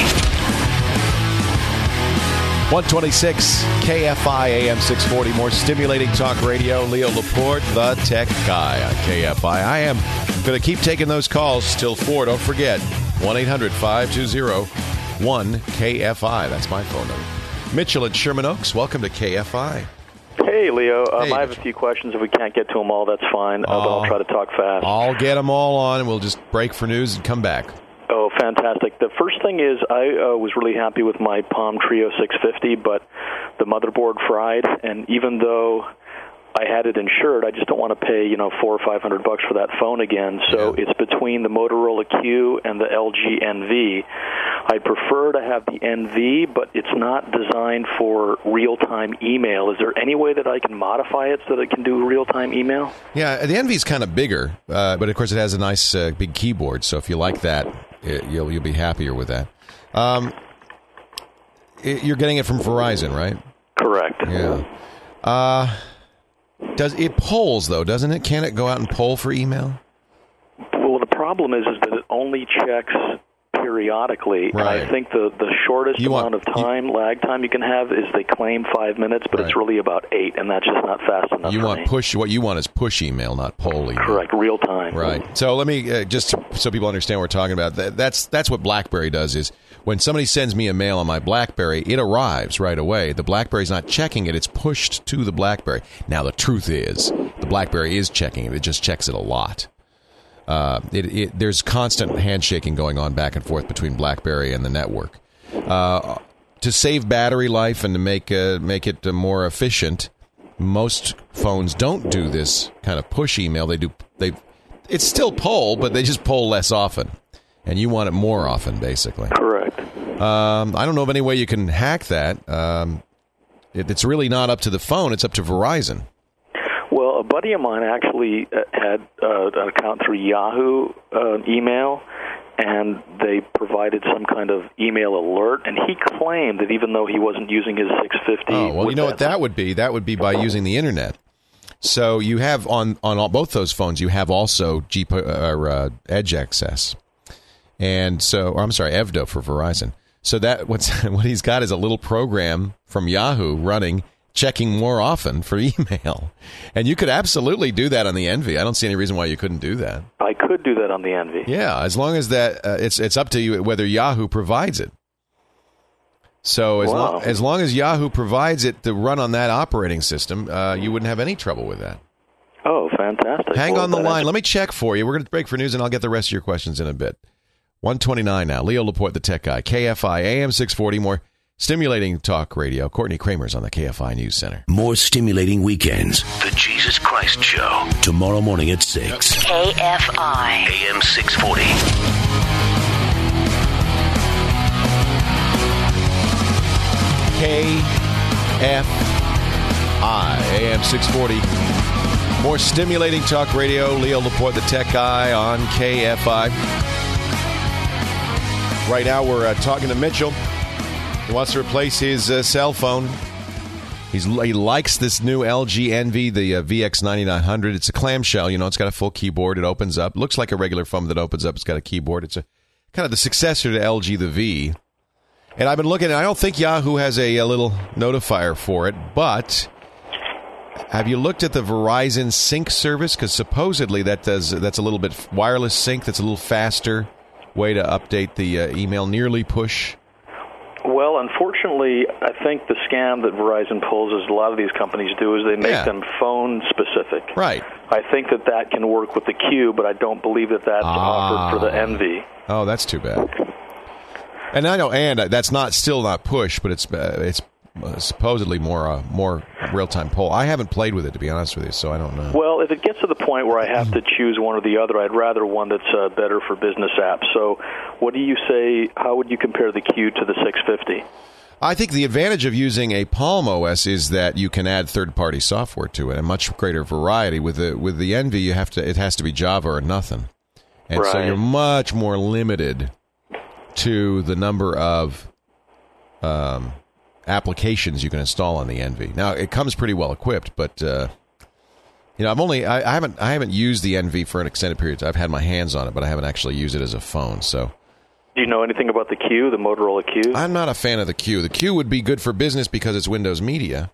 one twenty-six, K F I, A M six forty, more stimulating talk radio. Leo Laporte, the tech guy on K F I. I am going to keep taking those calls till four. Don't forget, one eight hundred five two zero one K F I. That's my phone number. Mitchell at Sherman Oaks, welcome to K F I. Hey, Leo. Um, Hey, I have a few questions. If we can't get to them all, that's fine, uh, but I'll try to talk fast. I'll get them all on, and we'll just break for news and come back. Oh, fantastic. The first thing is I uh, was really happy with my Palm Trio six fifty, but the motherboard fried, and even though I had it insured, I just don't want to pay, you know, four or five hundred bucks for that phone again. So yeah. It's between the Motorola Q and the L G N V. I prefer to have the N V, but it's not designed for real-time email. Is there any way that I can modify it so that it can do real-time email? Yeah, the N V is kind of bigger, uh, but of course it has a nice uh, big keyboard. So if you like that, it, you'll you'll be happier with that. Um, it, you're getting it from Verizon, right? Correct. Yeah. Uh, does it polls though? Doesn't it? Can it go out and poll for email? Well, the problem is, is that it only checks periodically. Right. And I think the, the shortest You amount want- of time, lag time you can have is they claim five minutes, but Right. it's really about eight, and that's just not fast enough You for want me. push. What you want is push email, not poll email. Correct, real time. Right. So let me uh, just so people understand what we're talking about. That, that's that's what BlackBerry does. Is when somebody sends me a mail on my BlackBerry, it arrives right away. The BlackBerry's not checking it; it's pushed to the BlackBerry. Now the truth is, the BlackBerry is checking it. It just checks it a lot. Uh, it, it, there's constant handshaking going on back and forth between BlackBerry and the network. Uh, to save battery life and to make uh, make it uh, more efficient, most phones don't do this kind of push email. They do they. It's still poll, but they just poll less often, and you want it more often, basically. Correct. Um, I don't know of any way you can hack that. Um, it, it's really not up to the phone; it's up to Verizon. Well, a buddy of mine actually uh, had uh, an account through Yahoo uh, email, and they provided some kind of email alert, and he claimed that even though he wasn't using his six fifty... Oh, well, with you know that, what that would be? That would be by using the internet. So you have on, on all, both those phones, you have also G, uh, uh, Edge access. And so, or I'm sorry, Evdo for Verizon. So that what's what he's got is a little program from Yahoo running, checking more often for email. And you could absolutely do that on the N V. I don't see any reason why you couldn't do that. I could do that on the N V. Yeah, as long as that, uh, it's it's up to you whether Yahoo provides it. So as, Wow. long, as long as Yahoo provides it to run on that operating system, uh, you wouldn't have any trouble with that. Oh, fantastic. Hang Well, on the that line. Let me check for you. We're going to break for news, and I'll get the rest of your questions in a bit. one twenty-nine now. Leo Laporte, the tech guy. K F I, A M six forty, more stimulating talk radio. Courtney Kramer's on the K F I News Center. More stimulating weekends. The Jesus Christ Show. Tomorrow morning at six. K F I. A M six forty. K F I, A M six forty. More stimulating talk radio. Leo Laporte, the tech guy, on K F I. Right now, we're uh, talking to Mitchell. He wants to replace his uh, cell phone. He's, he likes this new L G N V, the uh, V X ninety-nine hundred. It's a clamshell. You know, it's got a full keyboard. It opens up. Looks like a regular phone that opens up. It's got a keyboard. It's a kind of the successor to L G, the V. And I've been looking, and I don't think Yahoo has a, a little notifier for it, but have you looked at the Verizon Sync service? Because supposedly that does that's a little bit wireless sync. That's a little faster way to update the uh, email, nearly push Well, unfortunately, I think the scam that Verizon pulls, as a lot of these companies do, is they make Yeah. them phone-specific. Right. I think that that can work with the Q, but I don't believe that that's Ah. offered for the Envy. Oh, that's too bad. And I know, and that's not still not push, but it's uh, it's uh, supposedly more uh, more real time poll. I haven't played with it, to be honest with you, so I don't know. Well, if it gets to the point where I have to choose one or the other, I'd rather one that's uh, better for business apps. So what do you say, how would you compare the Q to the six fifty? I think the advantage of using a Palm O S is that you can add third-party software to it, a much greater variety. With the with the Envy, you have to it has to be Java or nothing, and so Right. you're much more limited to the number of um, applications you can install on the Envy. Now, it comes pretty well equipped, but uh, you know, I've only I, I haven't I haven't used the Envy for an extended period. I've had my hands on it, but I haven't actually used it as a phone. So. Do you know anything about the Q, the Motorola Q? I'm not a fan of the Q. The Q would be good for business because it's Windows Media.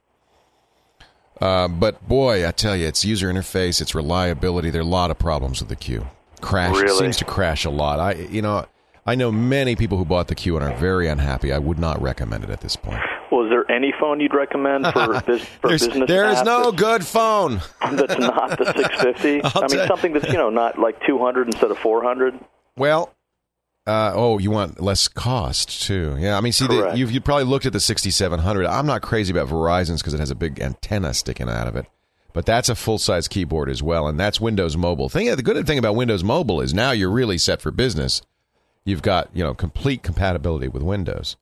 Uh, but, boy, I tell you, its user interface, its reliability, there are a lot of problems with the Q. Crash. It Really? seems to crash a lot. I, you know, I know many people who bought the Q and are very unhappy. I would not recommend it at this point. Well, is there any phone you'd recommend for, bus- for There's, business there is apps no good phone. that's not the six fifty? I'll I tell- mean, something that's, you know, not like two hundred instead of four hundred? Well, uh, oh, you want less cost, too. Yeah, I mean, see, the, Correct. you've, you probably looked at the sixty-seven hundred. I'm not crazy about Verizon's because it has a big antenna sticking out of it. But that's a full-size keyboard as well, and that's Windows Mobile. Thing, the good thing about Windows Mobile is now you're really set for business. You've got, you know, complete compatibility with Windows.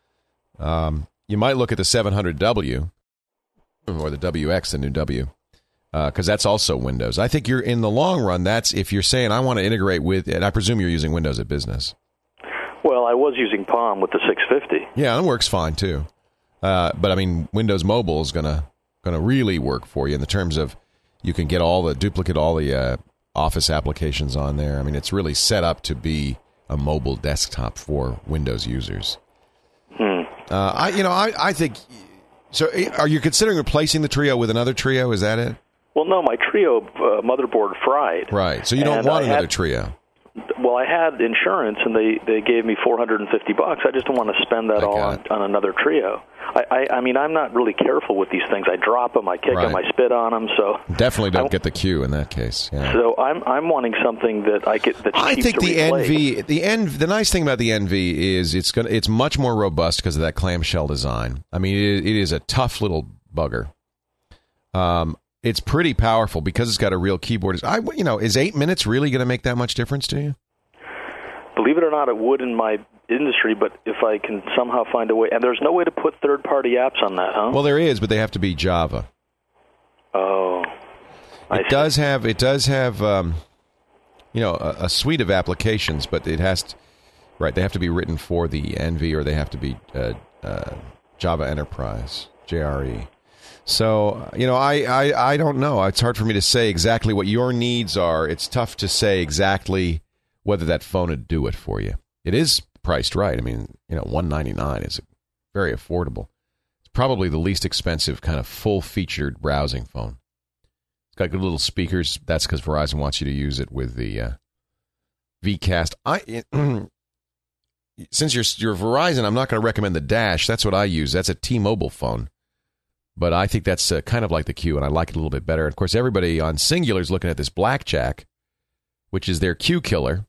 Um, you might look at the seven hundred W or the W X, the new W, because uh, that's also Windows. I think you're in the long run. That's if you're saying I want to integrate with, and I presume you're using Windows at business. Well, I was using Palm with the six fifty. Yeah, it works fine too. Uh, but I mean, Windows Mobile is gonna gonna really work for you in the terms of you can get all the duplicate all the uh, Office applications on there. I mean, it's really set up to be a mobile desktop for Windows users. Hmm. Uh, I, you know, I, I think. So, are you considering replacing the Trio with another Trio? Is that it? Well, no, my Trio uh, motherboard fried. Right. So you don't And want I another had- Trio. Well, I had insurance, and they, they gave me four hundred fifty bucks. I just don't want to spend that all on, on another Trio. I, I I mean, I'm not really careful with these things. I drop them, I kick Right. them, I spit on them. So Definitely don't I- get the Q in that case. Yeah. so I'm I'm wanting something that I get that's I cheap think to the replace. Envy, the Envy, the nice thing about the Envy is it's gonna, it's much more robust because of that clamshell design. I mean, it, it is a tough little bugger. Um, it's pretty powerful because it's got a real keyboard. I, you know, is eight minutes really going to make that much difference to you? Believe it or not, it would in my industry, but if I can somehow find a way, and there's no way to put third-party apps on that, huh? Well, there is, but they have to be Java. Oh, I It does have, it does have, um, you know, a, a suite of applications, but it has to, right, they have to be written for the Envy or they have to be uh, uh, Java Enterprise, J R E. So, you know, I, I, I don't know. It's hard for me to say exactly what your needs are. It's tough to say exactly whether that phone would do it for you. It is priced right. I mean, you know, one ninety-nine is very affordable. It's probably the least expensive kind of full-featured browsing phone. It's got good little speakers. That's because Verizon wants you to use it with the uh, Vcast. I since you're you're Verizon, I'm not going to recommend the Dash. That's what I use. That's a T-Mobile phone. But I think that's uh, kind of like the Q, and I like it a little bit better. And of course, everybody on Singular is looking at this Blackjack, which is their Q killer.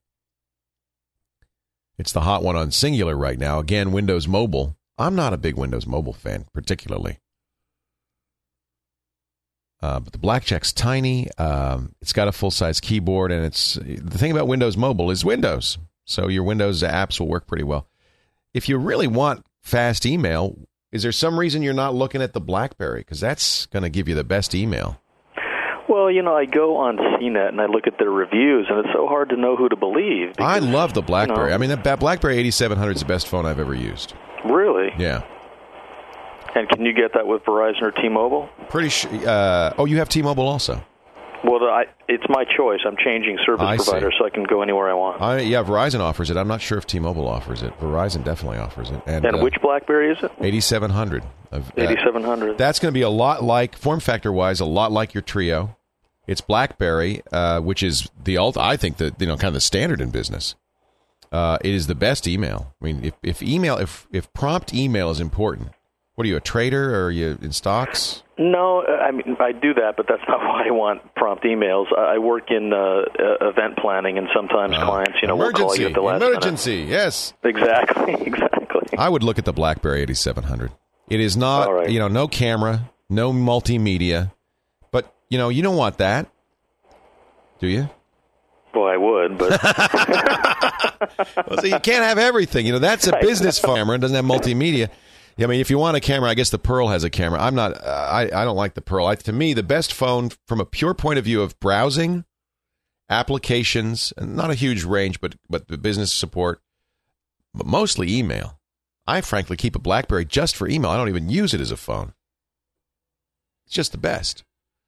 It's the hot one on Singular right now. Again, Windows Mobile. I'm not a big Windows Mobile fan, particularly. Uh, but the Blackjack's tiny. Um, it's got a full-size keyboard, and it's the thing about Windows Mobile is Windows. So your Windows apps will work pretty well. If you really want fast email, is there some reason you're not looking at the BlackBerry? Because that's going to give you the best email. Well, you know, I go on C net and I look at their reviews, and it's so hard to know who to believe. Because, I love the BlackBerry. you know, I mean, that BlackBerry eighty-seven hundred is the best phone I've ever used. Really? Yeah. And can you get that with Verizon or T-Mobile? Pretty sure. Uh, oh, you have T-Mobile also? Well, the, I, it's my choice. I'm changing service I see. provider so I can go anywhere I want. I, yeah, Verizon offers it. I'm not sure if T-Mobile offers it. Verizon definitely offers it. And, And uh, which BlackBerry is it? eighty-seven hundred. Of, uh, eighty-seven hundred. That's going to be a lot like, form factor-wise, a lot like your Trio. It's BlackBerry, uh, which is the ult. I think the you know kind of the standard in business. Uh, it is the best email. I mean, if, if email, if if prompt email is important, what are you, a trader or are you in stocks? No, I mean, I do that, but that's not why I want prompt emails. I work in uh, event planning, and sometimes uh, clients, you know, will call you at the last emergency, minute. Yes. Exactly, exactly. I would look at the BlackBerry eighty-seven hundred. It is not, right. you know, no camera, no multimedia, but, you know, you don't want that, do you? Well, I would, but... well, so you can't have everything. You know, that's a business camera. It doesn't have multimedia. I mean, if you want a camera, I guess the Pearl has a camera. I'm not, uh, I, I don't like the Pearl. I, to me, the best phone from a pure point of view of browsing, applications, and not a huge range, but, but the business support, but mostly email. I frankly keep a BlackBerry just for email. I don't even use it as a phone. It's just the best.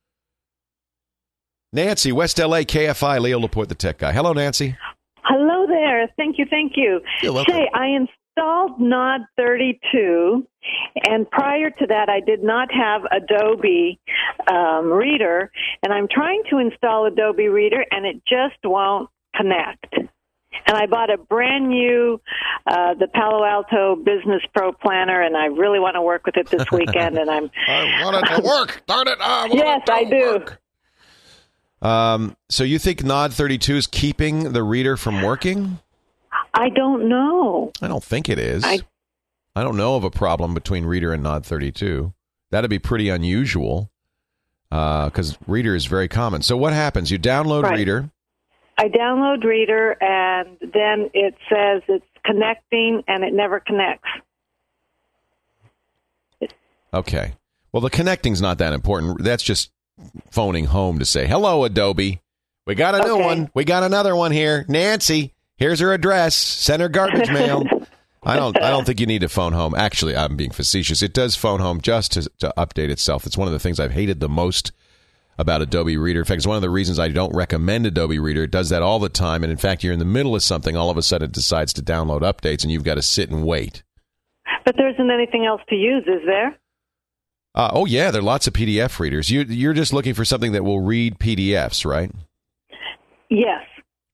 Nancy, West L A, K F I, Leo Laporte, the tech guy. Hello, Nancy. Hello there. Thank you, thank you. You're welcome. Say, I installed Nod thirty-two, and prior to that, I did not have Adobe um, Reader, and I'm trying to install Adobe Reader, and it just won't connect. And I bought a brand new, uh, the Palo Alto Business Pro Planner, and I really want to work with it this weekend, and I'm... I want it to work. Darn it. I want yes, it to I do. Work. Um, so you think Nod thirty-two is keeping the reader from working? I don't know. I don't think it is. I, I don't know of a problem between Reader and Nod thirty-two. That'd be pretty unusual because uh, Reader is very common. So what happens? You download right. Reader. I download Reader, and then it says it's connecting, and it never connects. Okay. Well, the connecting's not that important. That's just phoning home to say, hello, Adobe. We got a new okay. one. We got another one here. Nancy, here's her address. Send her garbage mail. I don't I don't think you need to phone home. Actually, I'm being facetious. It does phone home just to, to update itself. It's one of the things I've hated the most about Adobe Reader. In fact, it's one of the reasons I don't recommend Adobe Reader. It does that all the time. And in fact, you're in the middle of something. All of a sudden, it decides to download updates, and you've got to sit and wait. But there isn't anything else to use, is there? Uh, oh, yeah, there are lots of P D F readers. You, you're just looking for something that will read P D Fs, right? Yes.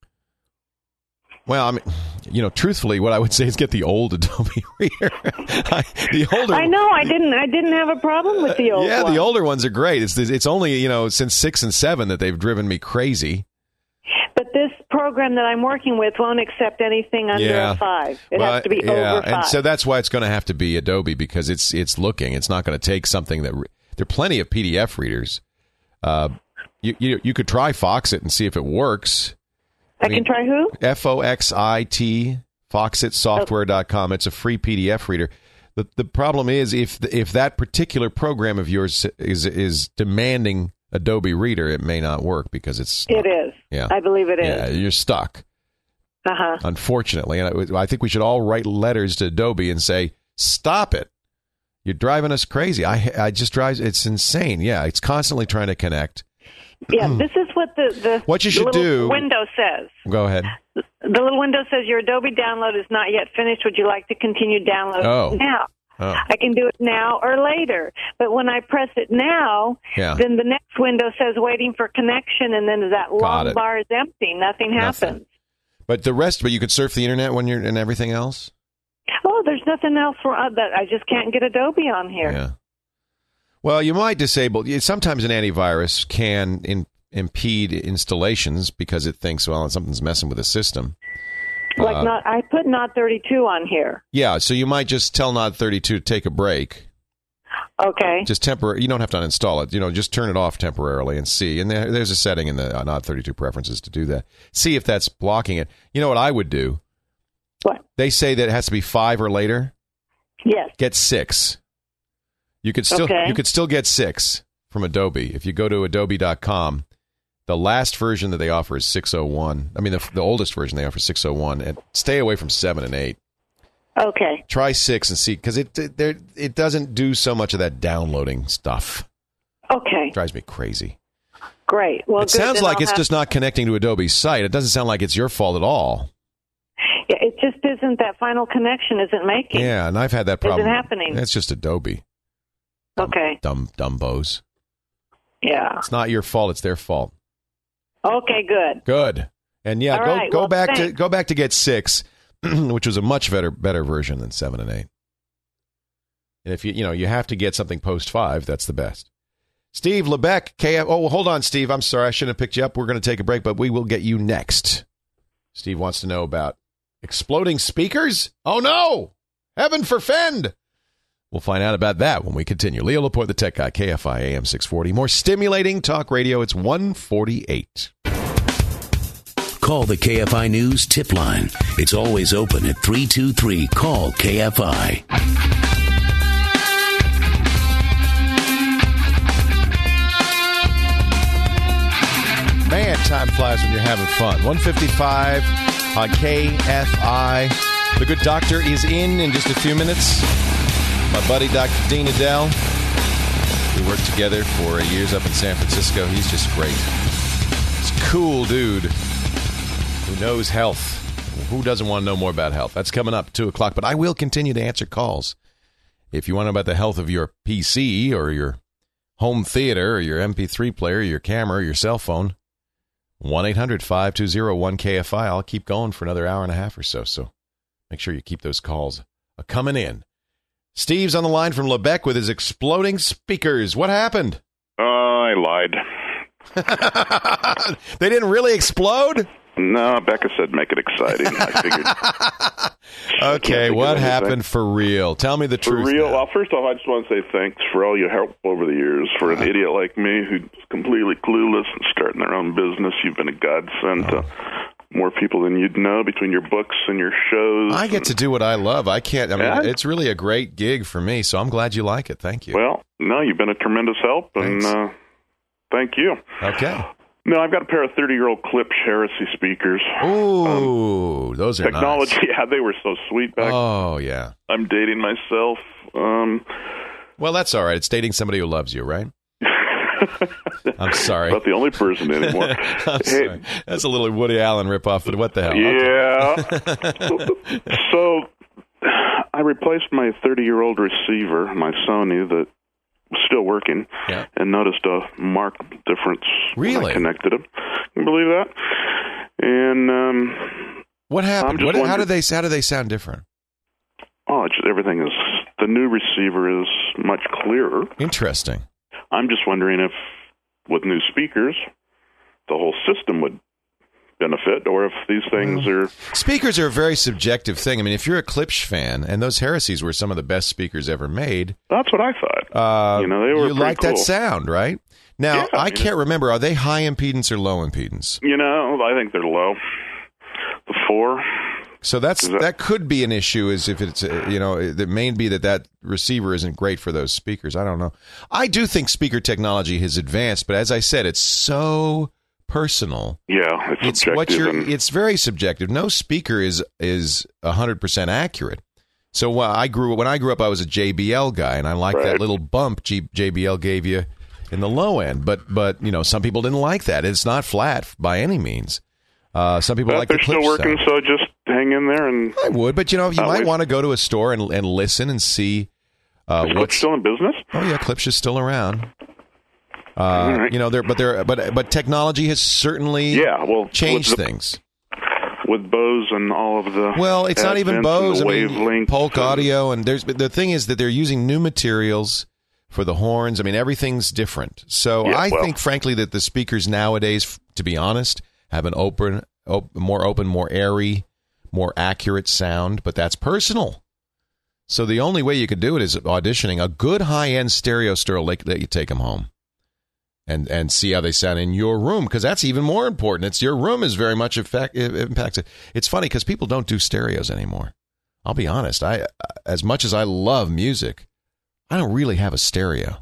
Well, I mean, you know, truthfully, what I would say is get the old Adobe Reader. I, the older, I know. I didn't. I didn't have a problem with the old. Uh, yeah, one. the older ones are great. It's it's only you know since six and seven that they've driven me crazy. But this program that I'm working with won't accept anything under yeah. a five. It well, has to be yeah. over five. And so that's why it's going to have to be Adobe because it's it's looking. It's not going to take something that re- there are plenty of P D F readers. Uh, you you you could try Foxit and see if it works. I, I mean, can try who? F O X I T, foxit software dot com. It's a free P D F reader. The the problem is if if that particular program of yours is is demanding Adobe Reader, it may not work because it's... It is. Yeah. I believe it is. Yeah, you're stuck. Uh-huh. Unfortunately. And I, I think we should all write letters to Adobe and say, stop it. You're driving us crazy. I I just drive... It's insane. Yeah, it's constantly trying to connect. Yeah, this is what the, the, what you the should little do, window says. Go ahead. The little window says, your Adobe download is not yet finished. Would you like to continue downloading oh. now? Oh. I can do it now or later. But when I press it now, yeah. then the next window says waiting for connection, and then that long bar is empty. Nothing happens. Nothing. But the rest, but you could surf the internet when you're and everything else? Oh, there's nothing else for uh, that. I just can't get Adobe on here. Yeah. Well, you might disable. Sometimes an antivirus can in, impede installations because it thinks, well, something's messing with the system. Like uh, not, I put Nod thirty-two on here. Yeah, so you might just tell Nod thirty-two to take a break. Okay. Just temporary. You don't have to uninstall it. You know, just turn it off temporarily and see. And there, there's a setting in the uh, Nod thirty-two preferences to do that. See if that's blocking it. You know what I would do? What? They say that it has to be five or later. Yes. Get six. You could still okay. you could still get six from Adobe if you go to adobe dot com. The last version that they offer is six oh one. I mean, the, the oldest version they offer is six oh one. And stay away from seven and eight. Okay. Try six and see, because it it, there, it doesn't do so much of that downloading stuff. Okay. It drives me crazy. Great. Well, it good. sounds Then like I'll it's have... just not connecting to Adobe's site. It doesn't sound like it's your fault at all. Yeah, it just isn't. That final connection isn't making. Yeah, and I've had that problem. Isn't happening. It's just Adobe. Dumb, okay. Dumb dumbos. Yeah. It's not your fault. It's their fault. Okay, good. Good. And yeah, All go right, go well, back thanks. to go back to get six. which was a much better better version than seven and eight. And if you you know you have to get something post five, that's the best. Steve Lebec, K F. Oh, hold on, Steve. I'm sorry, I shouldn't have picked you up. We're going to take a break, but we will get you next. Steve wants to know about exploding speakers. Oh no! Heaven forfend! We'll find out about that when we continue. Leo Laporte, the Tech Guy, K F I A M six forty. More stimulating talk radio. It's one forty-eight. Call the K F I News tip line. It's always open at three two three, call K F I. Man, time flies when you're having fun. one fifty-five on K F I. The good doctor is in in just a few minutes. My buddy, Doctor Dean Adele. We worked together for years up in San Francisco. He's just great. He's a cool dude who knows health. Who doesn't want to know more about health? That's coming up at two o'clock, but I will continue to answer calls. If you want to know about the health of your P C or your home theater or your M P three player, or your camera, or your cell phone, one eight hundred, five two zero, one K F I. I'll keep going for another hour and a half or so, so make sure you keep those calls coming in. Steve's on the line from Lebec with his exploding speakers. What happened? Uh, I lied. They didn't really explode? No, Becca said make it exciting. I figured. Okay, what happened for real? Tell me the for truth. For real? Now. Well, first off, I just want to say thanks for all your help over the years. For an uh, idiot like me who's completely clueless and starting their own business, you've been a godsend oh. to more people than you'd know between your books and your shows. I get to do what I love. I can't. I mean, yeah. It's really a great gig for me, so I'm glad you like it. Thank you. Well, no, you've been a tremendous help, and uh, thank you. Okay. No, I've got a pair of thirty-year-old Klipsch Heresy speakers. Ooh, um, those are technology. Nice. Yeah, they were so sweet back. Oh, yeah. I'm dating myself. Um, well, that's all right. It's dating somebody who loves you, right? I'm sorry. Not the only person anymore. I'm hey, sorry. That's a little Woody Allen ripoff, but what the hell? Yeah. Okay. So I replaced my thirty-year-old receiver, my Sony, that was still working, yeah. and noticed a marked difference really? when I connected them. Can you believe that? And um, what happened? What, how do they how do they sound different? Oh, it's just, everything is the new receiver is much clearer. Interesting. I'm just wondering if, with new speakers, the whole system would benefit, or if these things well, are... Speakers are a very subjective thing. I mean, if you're a Klipsch fan, and those Heresies were some of the best speakers ever made... That's what I thought. Uh, you know, they were You like cool. that sound, right? Now, yeah, I can't know. remember, are they high impedance or low impedance? You know, I think they're low. The four... So that's that, that could be an issue, is if it's, uh, you know, it may be that that receiver isn't great for those speakers. I don't know. I do think speaker technology has advanced, but as I said, it's so personal. Yeah, it's, it's what you're. And... It's very subjective. No speaker is is a hundred percent accurate. So uh, I grew when I grew up, I was a J B L guy, and I liked right. that little bump G, J B L gave you in the low end. But but you know, some people didn't like that. It's not flat by any means. Uh, some people but like they're the still working, sound. So just hang in there. And I would, but you know, you might wait. want to go to a store and and listen and see. Uh, is what's Klipsch still in business? Oh yeah, Klipsch is still around. Uh, right. You know, they're but they're but but technology has certainly yeah, well, changed the, things. With Bose and all of the well, it's not even Bose. I mean, Polk and... Audio, and there's the thing is that they're using new materials for the horns. I mean, everything's different. So yeah, I well. think, frankly, that the speakers nowadays, to be honest, have an open. Op- more open, more airy, more accurate sound, but that's personal. So the only way you could do it is auditioning a good high-end stereo store, like that you take them home and and see how they sound in your room, because that's even more important. It's your room is very much effect, impacted. It's funny because people don't do stereos anymore. I'll be honest. I as much as I love music, I don't really have a stereo.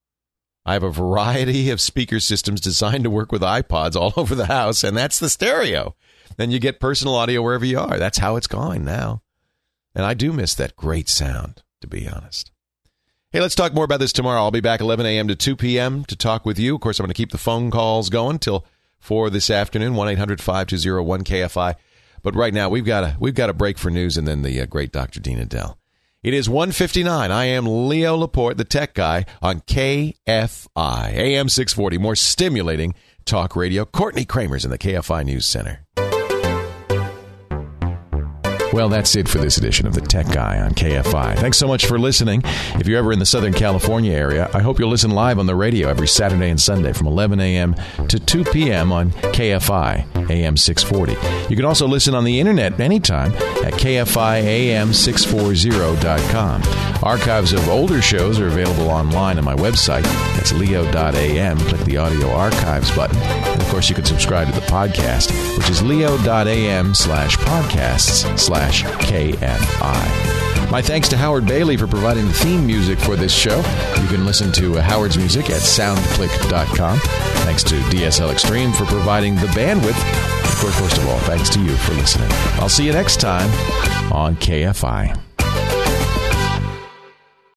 I have a variety of speaker systems designed to work with iPods all over the house, and that's the stereo. Then you get personal audio wherever you are. That's how it's going now. And I do miss that great sound, to be honest. Hey, let's talk more about this tomorrow. I'll be back eleven a.m. to two p.m. to talk with you. Of course, I'm going to keep the phone calls going till four this afternoon, one eight hundred, five two zero, one K F I. But right now, we've got a, we've got a break for news and then the uh, great Doctor Dean Adele. It is one fifty-nine. I am Leo Laporte, the tech guy, on K F I, A M six forty. More stimulating talk radio. Courtney Kramer's in the K F I News Center. Well, that's it for this edition of The Tech Guy on K F I. Thanks so much for listening. If you're ever in the Southern California area, I hope you'll listen live on the radio every Saturday and Sunday from eleven a.m. to two p.m. on K F I A M six forty. You can also listen on the internet anytime at K F I A M six forty dot com. Archives of older shows are available online on my website. That's leo dot a m. Click the audio archives button. And of course, you can subscribe to the podcast, which is leo dot a m slash podcasts slash K F I. My thanks to Howard Bailey for providing the theme music for this show. You can listen to uh, Howard's music at soundclick dot com. Thanks to D S L Extreme for providing the bandwidth. Of course, most of all, thanks to you for listening. I'll see you next time on K F I.